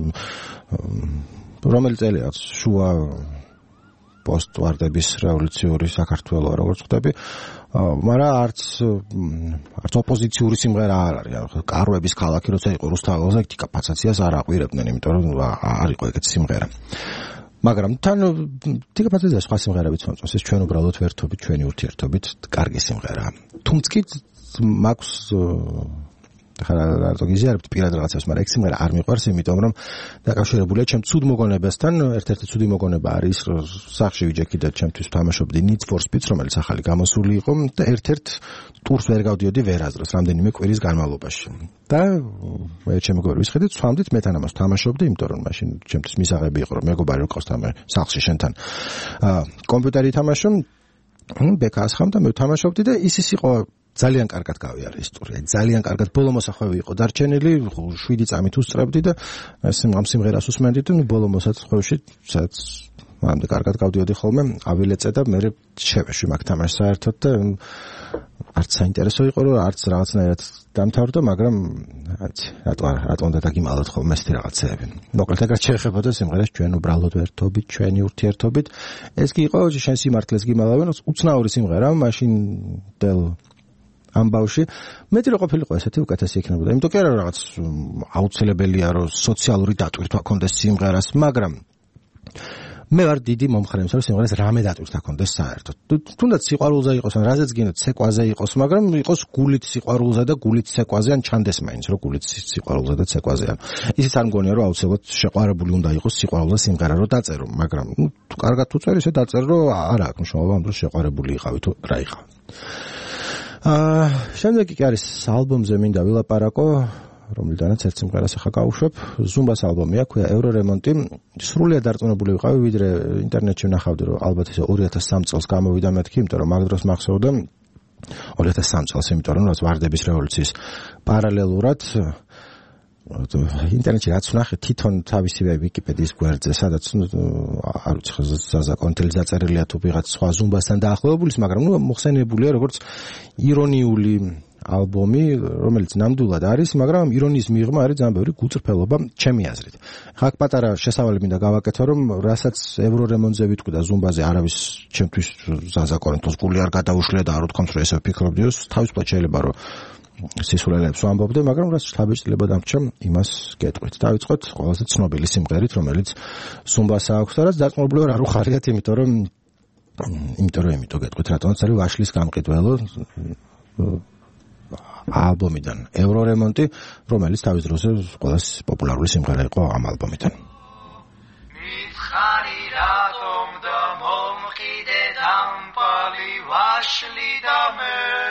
რომელი წელია შუა პოსტვარდების რევოლუციური საქართველო როგორც ხვდები მაგრამ არც არც ოპოზიციური სიმღერა არ არის კარვების ქალაქი როცა იყო რუსთაველზე დიკაპაცაციას არ აყვირებდნენ იმიტომ რომ არ იყო ეგეთი სიმღერა მაგრამ თან დიკაპაცაცია სხვა სიმღერებიც მომწონს ეს ჩვენ უბრალოდ ვერთობით ჩვენი ურთიერთობით კარგი სიმღერაა თუმცა კი მაქვს ხარ რატო გიზიარებთ პირად რაღაცას, მაგრამ ეგ სიმღერა არ მიყვარს, იმიტომ რომ დაკავშირებულია ჩემ ცუდ მოგონებასთან, ერთ-ერთი ცუდი მოგონება არის, რომ სახში ვიჯექი და ჩემთვის თამაშობდი Need for Speed, რომელიც ახალი გამოსული იყო და ერთ-ერთ ტურს ვერ გავდიოდი ვერაზროს, რამდენიმე კვირის განმავლობაში. და მე ჩემი გვერდის ხედით, სვამდით მე თან ამას თამაშობდი, იმიტომ რომ მაშინ ჩემთვის მისაღები იყო, რომ მეგობარი ვიყავს თამაში სახლში შენთან. აა კომპიუტერი თამაშობ, ბექა ასხამ და მე ვთამაშობდი და ის ის იყო ძალიან კარგად გავიარე ისტორია. ძალიან კარგად ბოლო მოსახვევი იყო დარჩენილი, შვიდი წამით უსწრებდი და ეს ამ სიმღერას უსმენდი და ბოლო მოსახვევში სადაც მამდე კარგად გავდიოდი ხოლმე, ავილეწე და მე შევეშვი მაგ თამაშს საერთოდ და არც საინტერესო იყო, რომ არც რაღაცნაირად დამთავრდა, მაგრამ არც რატო რატო უნდა დაგიმალოთ ხოლმე ეს რაღაცეები. მოკლედ ეგრეთ შეეხებოდა სიმღერას ჩვენ უბრალოდ ვერთობით, ჩვენი ურთიერთობით. ეს კი იყო შენ სიმართლეს გიმალავენ, უცნაური სიმღერა, მაშინ დელ ამბავში მეტი რო ყოფილიყო ესეთი უკეთესი იქნებოდა. იმიტომ კი არა რაღაც აუცილებელია რომ სოციალური დატვირთვა კონდეს სიმღერას, მაგრამ მე ვარ დიდი მომხრე იმისა, რომ სიმღერას რამე დატვირთვა კონდეს საერთოდ. თუნდაც სიყვარულზე იყოს, ან რაზეც გინდათ ცეკვაზე იყოს, მაგრამ იყოს გულით სიყვარულზე და გულით ცეკვაზე, ან ჩანდეს მაინც რომ გულით სიყვარულზე და ცეკვაზე. ისიც არ მგონია რომ აუცილებლად შეყვარებული უნდა იყოს სიყვარულზე სიმღერა რომ დაწერო, მაგრამ ნუ კარგად თუ წერ, ისე დაწერ რომ არა აქვს მნიშვნელობა ამ დროს შეყვარებული იყავი თუ რა იყავ. აა შემდეგ კი არის ალბომზე მინდა ვილაპარაკო, რომლიდანაც ერთ სიმღერას ახლა გავუშვებ. ზუმბას ალბომია, ქვია ევრო რემონტი. სრულიად დარწმუნებული ვიყავი, ვიდრე ინტერნეტში ვნახავდი, რომ ალბათ ესე ორი ათას სამი წელს გამოვიდა მეთქი, იმიტომ რომ მაგ დროს მახსოვდა ორი ათას სამი წელს, იმიტომ რომ რაც ვარდების რევოლუციის პარალელურად ინტერნეტში რაც ვნახე თვითონ თავისივე ვიკიპედიის გვერდზე, სადაც არ ვიცი ზაზა კონტელი დაწერილია თუ ვიღაც სხვა ზუმბასთან დაახლოებულის, მაგრამ ნუ მოხსენებულია როგორც ირონიული ალბომი, რომელიც ნამდვილად არის, მაგრამ ირონიის მიღმა არის ძალიან ბევრი გულწრფელობა ჩემი აზრით. ხა აქ პატარა შესავალი მინდა გავაკეთო, რომ რასაც ევრორემონტზე ვიტყვი და ზუმბაზე არავის ჩემთვის ზაზა კონტოს გული არ გადაუშლია და არ ვთქვამთ რომ ესე ვფიქრობდიო, თავისუფლად შეიძლება რომ სისულელებს ვამბობდე, მაგრამ რაც შთაბეჭდილება დამრჩა, იმას გეტყვით. დავიწყოთ ყველაზე ცნობილი სიმღერით, რომელიც ზუმბას აქვს და რაც დარწმუნებული ვარ არ უხარიათ, იმიტომ რომ იმიტომ რომ იმიტომ გეტყვით, რატომაც არის ვაშლის გამყიდველო ალბომიდან ევრორემონტი, რომელიც თავის დროზე ყველაზე პოპულარული სიმღერა იყო ამ ალბომიდან. მითხარი რატომ და მომყიდე დამპალი ვაშლი და მე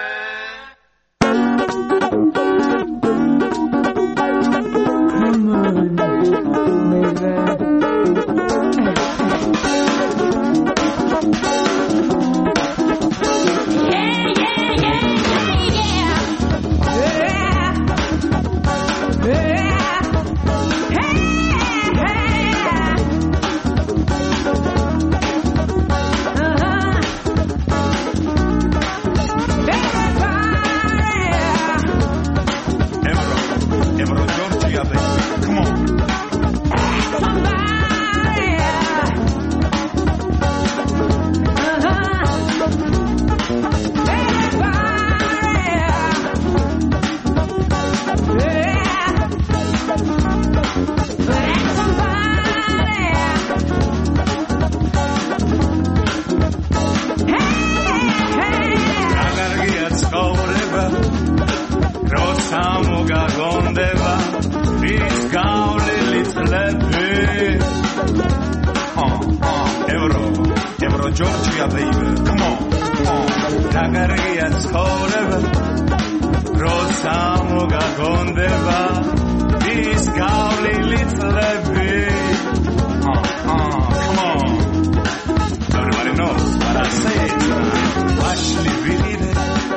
Georgia baby, come on, on. Ragazia scorreva, rosa moga gondeva, these gowly little bit. Uh, uh, come on. Everybody knows what I say. Ashley Vide,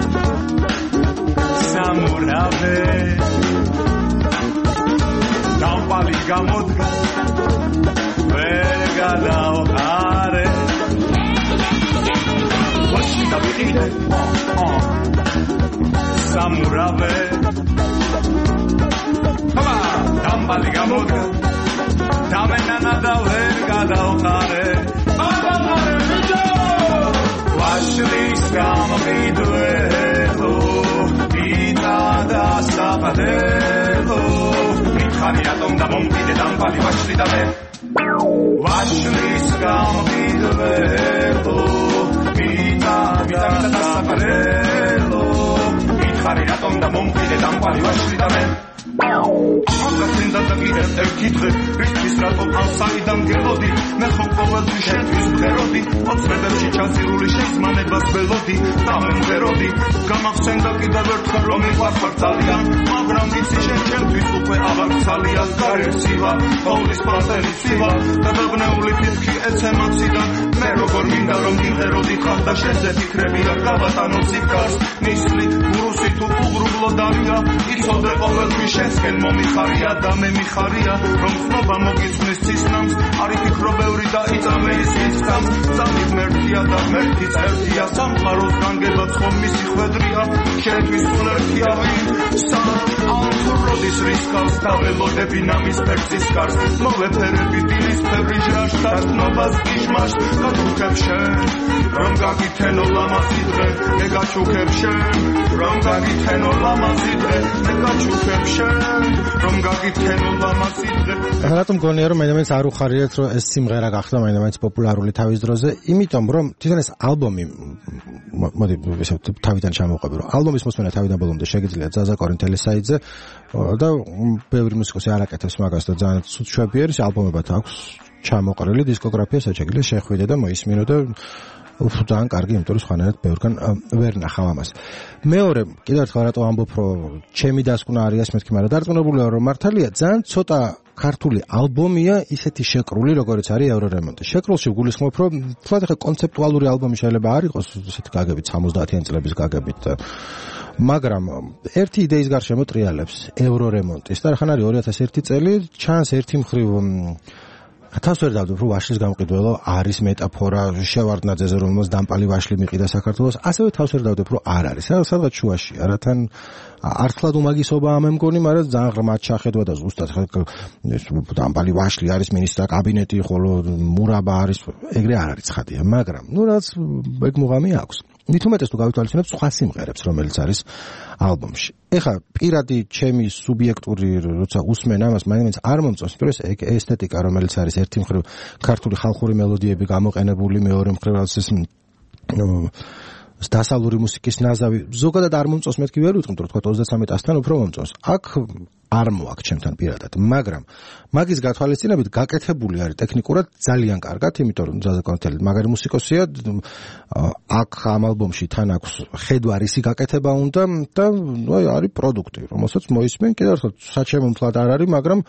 Samurave, Dampali Gamodga, Vergadao Are. Davide, oh, oh. Samurave, come on, Dambali Gamoga, Damenana da Verga da Ocare, Adamare Vito, Washli Scamaviduelo, Vita da Sapadelo, Michariatom da Monti de Dambali Washli da Me, Washli Scamaviduelo, Vita, vita, vita, saparello. Mitchariatom da monti de dampali vashridame. Აკაცინდა და კიდევ ერთი დღე რის რატომ ავსაიდან გელოდი მე ხომ ყოველთვის შენთვის მღეროდი ოცნებებში ჩასირული შეცმანებას ველოდი და მე მღეროდი გამახსენდა კიდევ ერთხელ რომ მიყვარხარ ძალიან მაგრამ იცი შენ ჩემთვის უკვე აღარ ძალიან გარესივა ყოვლის პასელი ცივა და დაბნეული ფიქრი ეცემაციდან მე როგორ მინდა რომ მღეროდი ხარ და შენზე ფიქრები არ გავატანო სიკარს ნისლი გურუსი თუ უღრუბლო დარია იცოდე ყოველთვის შენსკენ მომიხარია და მე მიხარია რომ ცნობა მოგისმის ცისნამს არი ფიქრობევრი და იწამე ის ცისნამს სამი მერტია და მერტიც ერთია სამყაროს განგებაც ხომ მისი ხვედრია შენთვის სულერთია ვინ სამ ალთუროდის რისკავს დაველოდები ნამის ფერცის კარს მოვეფერები დილის ფებრი ჟრაშ და ცნობას გიჟმაშ გაჩუქებ შენ რომ გაგითენო ლამაზი დღე მე გაჩუქებ შენ რომ გაგითენო ლამაზი დღე მე გაჩუქებ შენ რომ გაგითენო ლამაზი დღე რატომ გონია რომ მაინც არ უხარიათ რომ ეს სიმღერა გახდა მაინც პოპულარული თავის დროზე იმიტომ რომ თვითონ ეს ალბომი მოდი ესე თავიდან ჩამოვყები რომ ალბომის მოსმენა თავიდან ბოლომდე შეგიძლიათ ზაზა კორინთელის საიტზე და ბევრი მუსიკოსი არაკეთებს მაგას და ძალიან ცუდ შვებიერს ალბომებად აქვს ჩამოყრილი დისკოგრაფია საჭეგლე შეხვიდე და მოისმინო და უფრო ძალიან კარგი, იმიტომ რომ სხვანაირად ბევრგან ვერ ნახავ ამას. მეორე, კიდევ ერთხელ რატო ამბობ, რომ ჩემი დასკვნა არის მეთქი, მაგრამ დარწმუნებული ვარ, რომ მართალია, ძალიან ცოტა ქართული ალბომია ისეთი შეკრული, როგორც არის ევრორემონტი. შეკრულში გულისხმობ, რომ თქვათ ახლა კონცეპტუალური ალბომი შეიძლება არ იყოს ისეთი გაგებით სამოცდაათიანი წლების გაგებით. მაგრამ ერთი იდეის გარშემო ტრიალებს ევრორემონტის და რახან არის ორი ათას ერთი წელი ჩანს ერთი მხრივ თავს ვერ დავდებ რომ ვაშლის გამყიდველო არის მეტაფორა შევარდნაძეზე რომელსაც დამპალი ვაშლი მიყიდა საქართველოს ასევე თავს ვერ დავდებ რომ არ არის სადღაც შუაშია რათან ართლად უმაგისობა ამ მგონი მაგრამ ძალიან ღრმად ჩახედვა და ზუსტად დამპალი ვაშლი არის მინისტრთა კაბინეტი ხოლო მურაბა არის ეგრე არ არის ცხადია მაგრამ ნუ რაც ეგ მუღამი აქვს მით უმეტეს თუ გავითვალისწინებ სხვა სიმღერებს რომელიც არის ალბომში ეხლა პირადი ჩემი სუბიექტური როცა usmen ამას მაინც არ მომწონს იმიტომ ეს ესთეტიკა რომელიც არის ერთი მხრივ ქართული ხალხური მელოდიები გამოყენებული მეორე მხრივ რაც ეს დასავლური მუსიკის ნაზავი ზოგადად არ მომწონს მეთქი ვერ ვიტყვი რომ თქვა ოცდათრამეტ წლთან უფრო მომწონს აქ არ მოაქვს ჩემთან პირადად მაგრამ მაგის გათვალისწინებით გაკეთებული არის ტექნიკურად ძალიან კარგად იმიტომ რომ ზაზაკონტელი მაგარი მუსიკოსია აქ ამ ალბომში თან აქვს ხედვა რისი გაკეთება უნდა და აი არის პროდუქტი რომელსაც მოისმენ კიდევ ერთხელ საჩემომთლად არ არის მაგრამ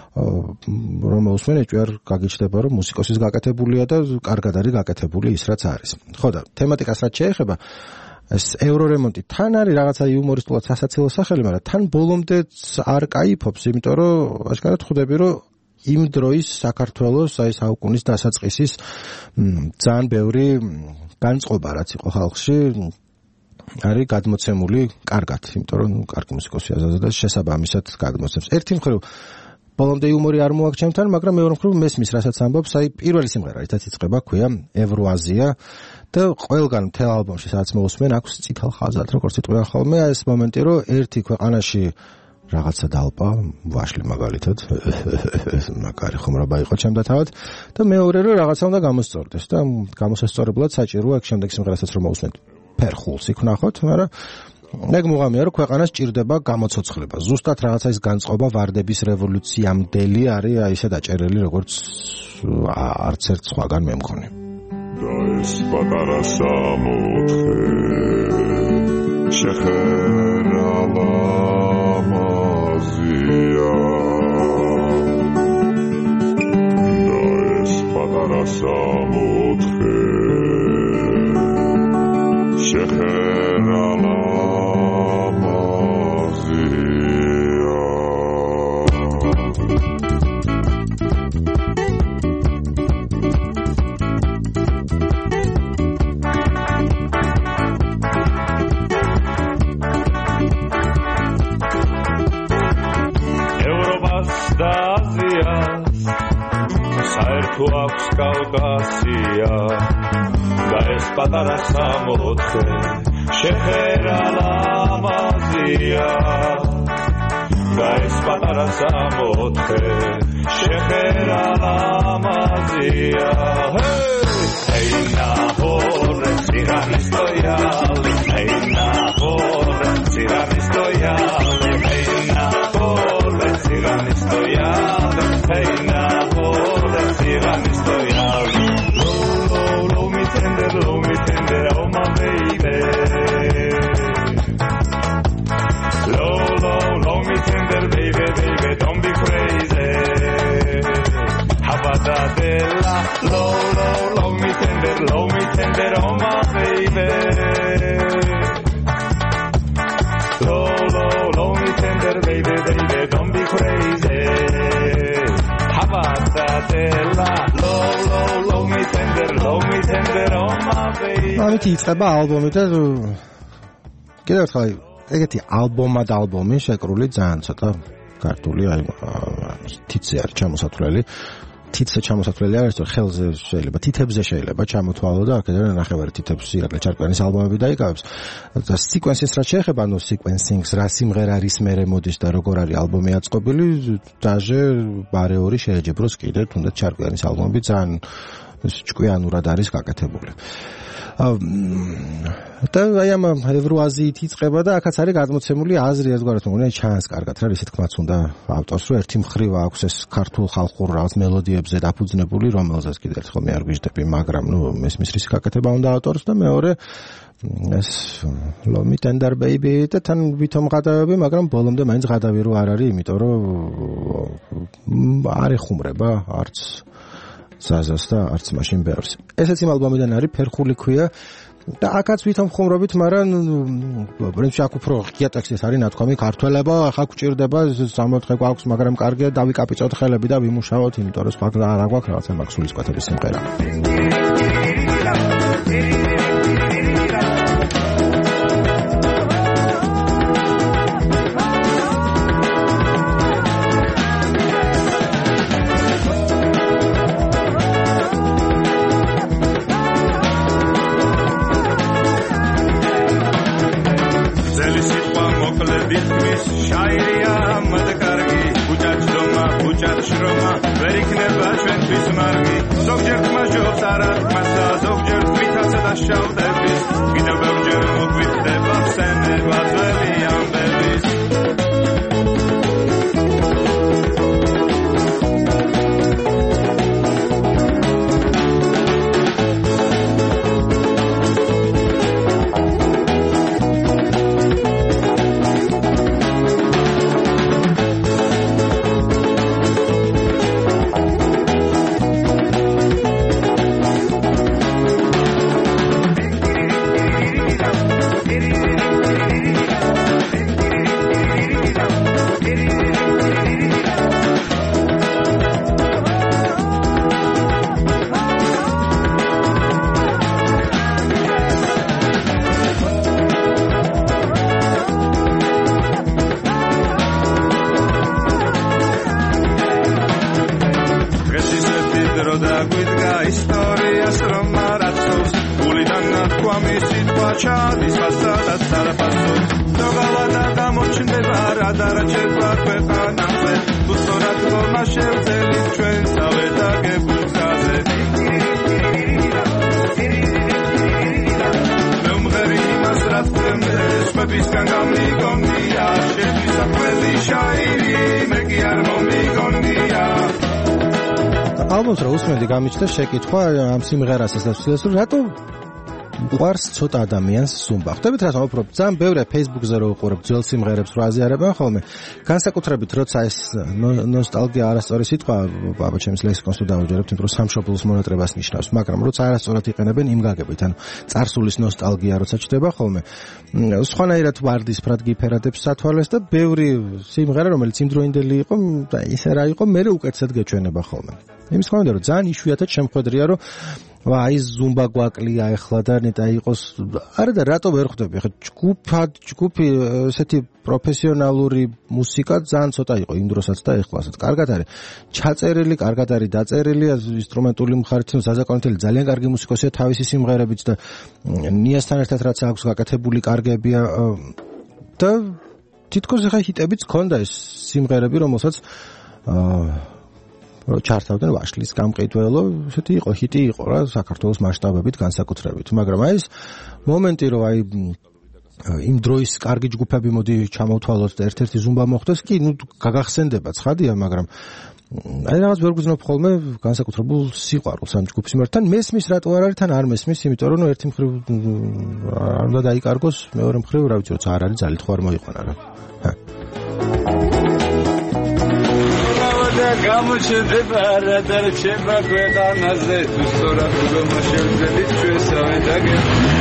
რომ მოსმენ ეჭვი არ გაგიჩნდება რომ მუსიკოსის გაკეთებულია და კარგად არის გაკეთებული ის რაც არის ხო და თემატიკას რაც შეეხება ეს ევრორემონტი თან არის რაღაცა იუმორისტულად სასაცილო სახელი, მაგრამ თან ბოლომდე არ кайფობს, იმიტომ რომ აშკარად ხვდები, რომ იმ დროის საქართველოს აი საუკუნის დასაწყისის ძალიან ბევრი განწყობა რაც იყო ხალხში არის გადმოცემული კარგად, იმიტომ რომ კარგი მუსიკოსია ზაზა და შესაბამისად გადმოცემს. ერთი მხრივ ბოლომდე იუმორი არ მოაქვს ჩემთან, მაგრამ მეორე მხრივ მესმის რასაც ამბობს, აი პირველი სიმღერა რითაც იწყება, ქვია ევროაზია და ყველგან მთელ ალბომში სადაც მოусმენ აქვს წითელ ხაზად როგორც იტყვიან ხოლმე ეს მომენტი რომ ერთი ქვეყანაში რაღაცა დალპა ვაშლი მაგალითად მაგარი ხუმრობა იყო ჩემდა თავად და მეორე რომ რაღაცა უნდა გამოსწორდეს და გამოსასწორებლად საჭიროა აქ შემდეგ სიმღერასაც რომ მოусმენთ ფერხულს იქნახოთ მაგრამ ეგ მუღამია რომ ქვეყანას ჭირდება გამოცოცხლება ზუსტად რაღაცა ის განწყობა ვარდების რევოლუციამდელი არის აი ესე დაჭერილი როგორც არც ერთ სხვაგან მე მგონი და ეს პატარა სამოთხე შეხერა ლამაზია და ეს პატარა სამოთხე შეხერა საერთო აქვს კავკასია და ეს პატარა სამოთხე შეფერა ლამაზია და ეს პატარა სამოთხე შეფერა ლამაზია ჰეი ნაჰორე ცირანისტოიალი ჰეი ნაჰორე ცირანისტოიალი ჰეი ნაჰორე ცირანისტოიალი ჰეი ნაჰორე ცირანისტოიალი Low me tender, low me tender, oh my baby Low, low, low me tender, baby, baby, don't be crazy Habadadella Low, low, low me tender, low me tender, oh my baby Low, low, low me tender, baby, baby, don't be crazy Habadadella Low, low, low me tender, low me tender, oh my baby ამით იწყება ალბომი და კიდევ ერთხელ ეგეთი ალბომა და ალბომი შეკრული ძალიან ცოტა ქართული აი თითზე არის ჩამოსათვლელი თითზე ჩამოსათვლელი არის თუ ხელზე შეიძლება თითებზე შეიძლება ჩამოთვალო და აქედან ნახევარი თითებს ირაკლი ჩარკვიანის ალბომები დაიკავებს და სიკვენსის რაც შეეხება ანუ სიკვენსინგს რა სიმღერა არის მერე მოდის და როგორ არის ალბომი აწყობილი დაჟე ბარეორი შეეჯებროს კიდე თუნდაც ჩარკვიანის ალბომები ძალიან ეს ჭკვიანურად არის გაკეთებული. და აი ამ ევროაზიით იწყება და აქაც არის გადმოცემული აზრი ერთგვარად მოგონა ჩანს კარგად რა ისე თქმაც უნდა ავტორს რომ ერთი მხრივ აქვს ეს ქართულ ხალხურ რაღაც მელოდიებზე დაფუძნებული რომელზეც კიდევ ერთხელ მე არ გვიждები მაგრამ ნუ მესმის რის გაკეთება უნდა ავტორს და მეორე ეს Love Me Tender Baby და თან ვითომ გადავები მაგრამ ბოლომდე მაინც გადავი რო არ არის იმიტომ რომ არ ეხუმრება არც ზაზას და არც მაშინ ბევრს. ესეც იმ ალბომიდან არის ფერხული ქვია და აქაც ვითომ ხუმრობით, მაგრამ პრინციპში აქ უფრო ღია ტექსტის არის ნათქვამი ქართველებო, ახლა გვჭირდება სამოთხე გვაქვს, მაგრამ კარგია დავიკაპიცოთ ხელები და ვიმუშაოთ, იმიტომ რომ სხვა არ გვაქვს რაღაცა მაქვს სულისკვეთების სიმღერა. ალბომს რა უსმენდი გამიჩნდა შეკითხვა ამ სიმღერას ეს და რომ რატო უყარს ცოტა ადამიანს ზუმბა. ხვდებით რა ვფიქრობ, ძალიან ბევრია Facebook-ზე რო უყურებ ძველ სიმღერებს რო აზიარებენ ხოლმე. განსაკუთრებით როცა ეს ნოსტალგია არასწორი სიტყვა, ბაბა ჩემს ლექსიკონს თუ დავუჯერებთ, იმიტომ რომ სამშობლოს მონატრებას ნიშნავს, მაგრამ როცა არასწორად იყენებენ იმ გაგებით, ანუ წარსულის ნოსტალგია როცა ჩდება ხოლმე. სხვანაირად ვარდისფრად გიფერადებს სათვალეს და ბევრი სიმღერა რომელიც იმდროინდელი იყო და ისე რა იყო, მე უკეთესად გეჩვენება ხოლმე. იმის გამო რომ ძალიან იშვიათად შემხვედრია რომ ვა აი ზუმბა გვაკლია ახლა და ნეტა იყოს არა და რატო ვერ ხვდები ხა ჯგუფად ჯგუფი ესეთი პროფესიონალური მუსიკა ძალიან ცოტა იყო იმ დროსაც და ეხლასაც კარგად არის ჩაწერილი კარგად არის დაწერილი ინსტრუმენტული მხარით ზაზაკონტელი ძალიან კარგი მუსიკოსია თავისი სიმღერებით და ნიასთან ერთად რაც აქვს გაკეთებული კარგებია და თითქოს ხა ჰიტებიც ქონდა ეს სიმღერები რომელსაც აა ჩართავდნენ ვაშლის გამყიდველო, ესეთი იყო, ჰიტი იყო რა საქართველოს მასშტაბებით განსაკუთრებით. მაგრამ აი ეს მომენტი რომ აი იმ დროის კარგი ჯგუფები მოდი ჩამოვთვალოთ და ერთ-ერთი ზუმბა მოხდეს, კი, ნუ გაგახსენდება ცხადია, მაგრამ აი რაღაც ვერ გვგზნობ ხოლმე განსაკუთრებულ სიყვარულს ამ ჯგუფის მიმართ. მესმის რატო არ არის, თან არ მესმის, იმიტომ რომ ნუ ერთი მხრივ არ უნდა დაიკარგოს, მეორე მხრივ რა ვიცი, როცა არ არის ძალით ხო არ მოიყვანა რა. ჰა გამოჩნდება რა დარჩება ქვეყანაზე თუ სწორად გამოშევდებით ჩვენსავე დაგე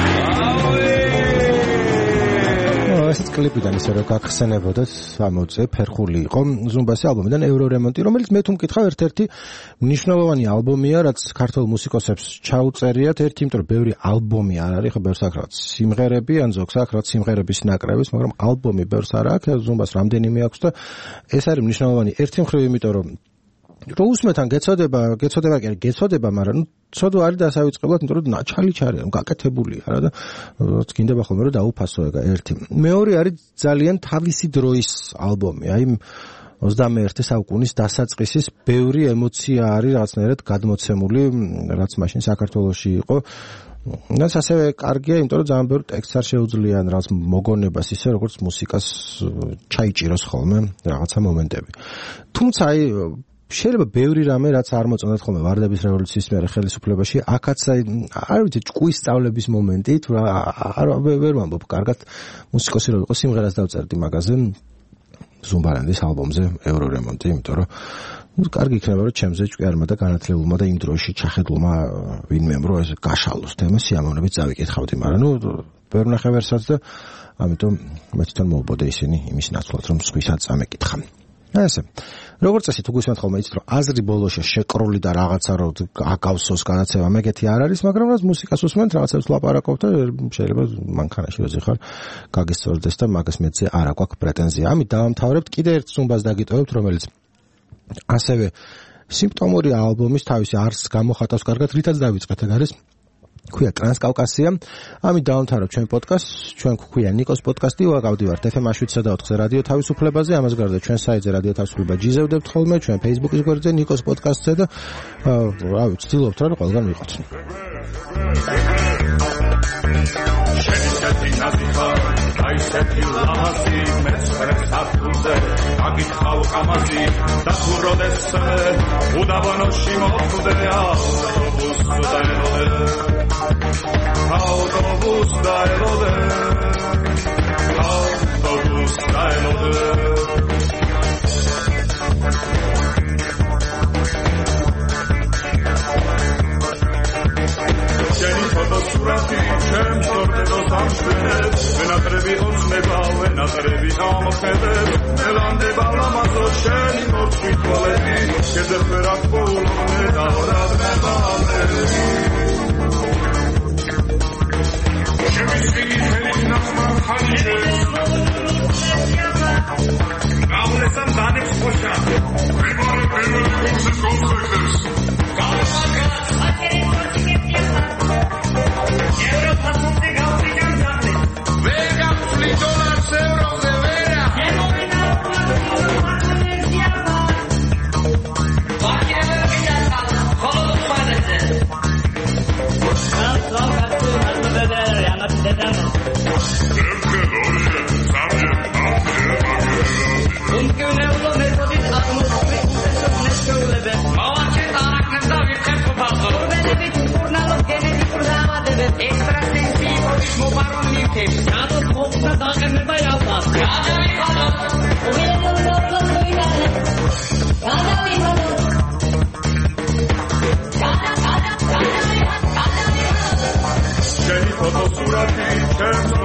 ასეთ კლიპიდან ისე რომ გახსენებოდეთ ამოწე ფერხული იყო ზუმბასი ალბომიდან ევრორემონტი რომელიც მე თუ მკითხავ ერთ-ერთი მნიშვნელოვანი ალბომია რაც ქართულ მუსიკოსებს ჩაუწერიათ ერთი იმიტომ რომ ბევრი ალბომი არ არის ხო ბევრს აქვს რაც სიმღერები ან ზოგს აქვს რაც სიმღერების ნაკრების მაგრამ ალბომი ბევრს არ აქვს ზუმბას რამდენიმე აქვს და ეს არის მნიშვნელოვანი ერთი მხრივ იმიტომ რომ რო უსმეთან გეცოდება გეცოდება კი გეცოდება მაგრამ ნუ ცოდვა არის დასავიწყებლად იმიტომ რომ ნაჩალი ჩარია გაკეთებულია რა და გინდება ხოლმე რომ დაუფასო ეგა ერთი მეორე არის ძალიან თავისი დროის ალბომი აი ოცდამეერთე საუკუნის დასაწყისის ბევრი ემოცია არის რაღაცნაირად გადმოცემული, რაც მაშინ საქართველოში იყო. რაც ასევე კარგია, იმიტომ რომ ძალიან ბევრი ტექსტს არ შეუძლიან რაღაც მოგონებას ისე როგორც მუსიკას ჩაიჭიროს ხოლმე რაღაცა მომენტები. თუმცა აი შეიძლება ბევრი რამე რაც არ მოწონათ ხოლმე ვარდების რევოლუციის მერე ხელისუფლებაში, აქაც აი არ ვიცი ჭკუის სწავლების მომენტი, თუ არ ვერ ვამბობ კარგად მუსიკოსი რო იყო სიმღერას დავწერდი მაგაზე ზუმბარანდის ალბომზე ევრორემონტი, იმიტომ რომ კარგი იქნება რომ ჩემზე ჭკვიანმა და განათლებულმა და იმ დროში ჩახედულმა ვინმემ რო ეს გაშალოს თემა სიამოვნებით წავიკითხავდი, მაგრამ ნუ ვერ ვნახე ვერსად და ამიტომ მე თვითონ მოვბოდე ისინი იმის ნაცვლად რომ სხვისაც ამეკითხა. ასე როგორც წესი თუ გვისმენთ ხოლმე იცით რომ აზრი ბოლოში შეკრული და რაღაცა რომ აკავსოს განაცემა მეგეთი არ არის, მაგრამ რაც მუსიკას უსმენთ რაღაცებს ლაპარაკობ და შეიძლება მანქანაში როზე ხარ გაგესწორდეს და მაგას მეცე არ აქვს პრეტენზია. ამით დავამთავრებთ, კიდე ერთ ზუმბას დაგიტოვებთ, რომელიც ასევე სიმპტომური ალბომის თავისი არსს გამოხატავს კარგად, რითაც დავიწყეთ ეგ არის ქვია ტრანსკავკასია. ამით დავამთავრებთ ჩვენ პოდკასტს, ჩვენ გვქვია ნიკოს პოდკასტი, ვაკავდივართ ეფ ემ შვიდსა და ოთხზე რადიო თავისუფლებაზე, ამას გარდა ჩვენ საიტზე რადიო თავისუფლება ჯიზევდებთ ხოლმე, ჩვენ Facebook-ის გვერდზე ნიკოს პოდკასტზე და რა ვიცი, ვცდილობთ რომ ყველგან ვიყოთ. აი სეთი ლამაზი მეცხრე საფუძე აგიხავ ყამაზი და თუ როდესმე უდაბანოში მოხვდე ავტობუს დაელოდე ავტობუს დაელოდე ავტობუს დაელოდე შენი ფოტოსურათი ჩემს ორდენოს ამშვენებს ვენატრები ოცნება ვენატრები ამოხედებს ელანდება ლამაზო შენი მორცხვი თვალები კედებს ვერ აკბოლობნე და ორადნება ამერები შემისვინი თელი ნახმარ ხალიჩებს გავლესამ დანებს ხოშა ვებარე პირველი კურსის კონსპექტებს გავლესამ აკერი Europa punte gauti canzate Vega fli dollars euro de vera E morena Vaki ever gidata Kolu fadete Kal kal katsu hatma bedere Yamat dedeme Temke dorje Samje Unke unevlo metodit atmos Kvisesok neske ulebe Mavache taraknenda vitke kupazo Urbene bit urnalo geneti kurdama Extrasensivo, mobaron linkes, cadot hopna daqeნება javdas. Gadavixano. Uvielolo loidane. Gadavixano. Gada, gada, gadavixano, gadavixano. Შენი ფოტოსურათი ჩემს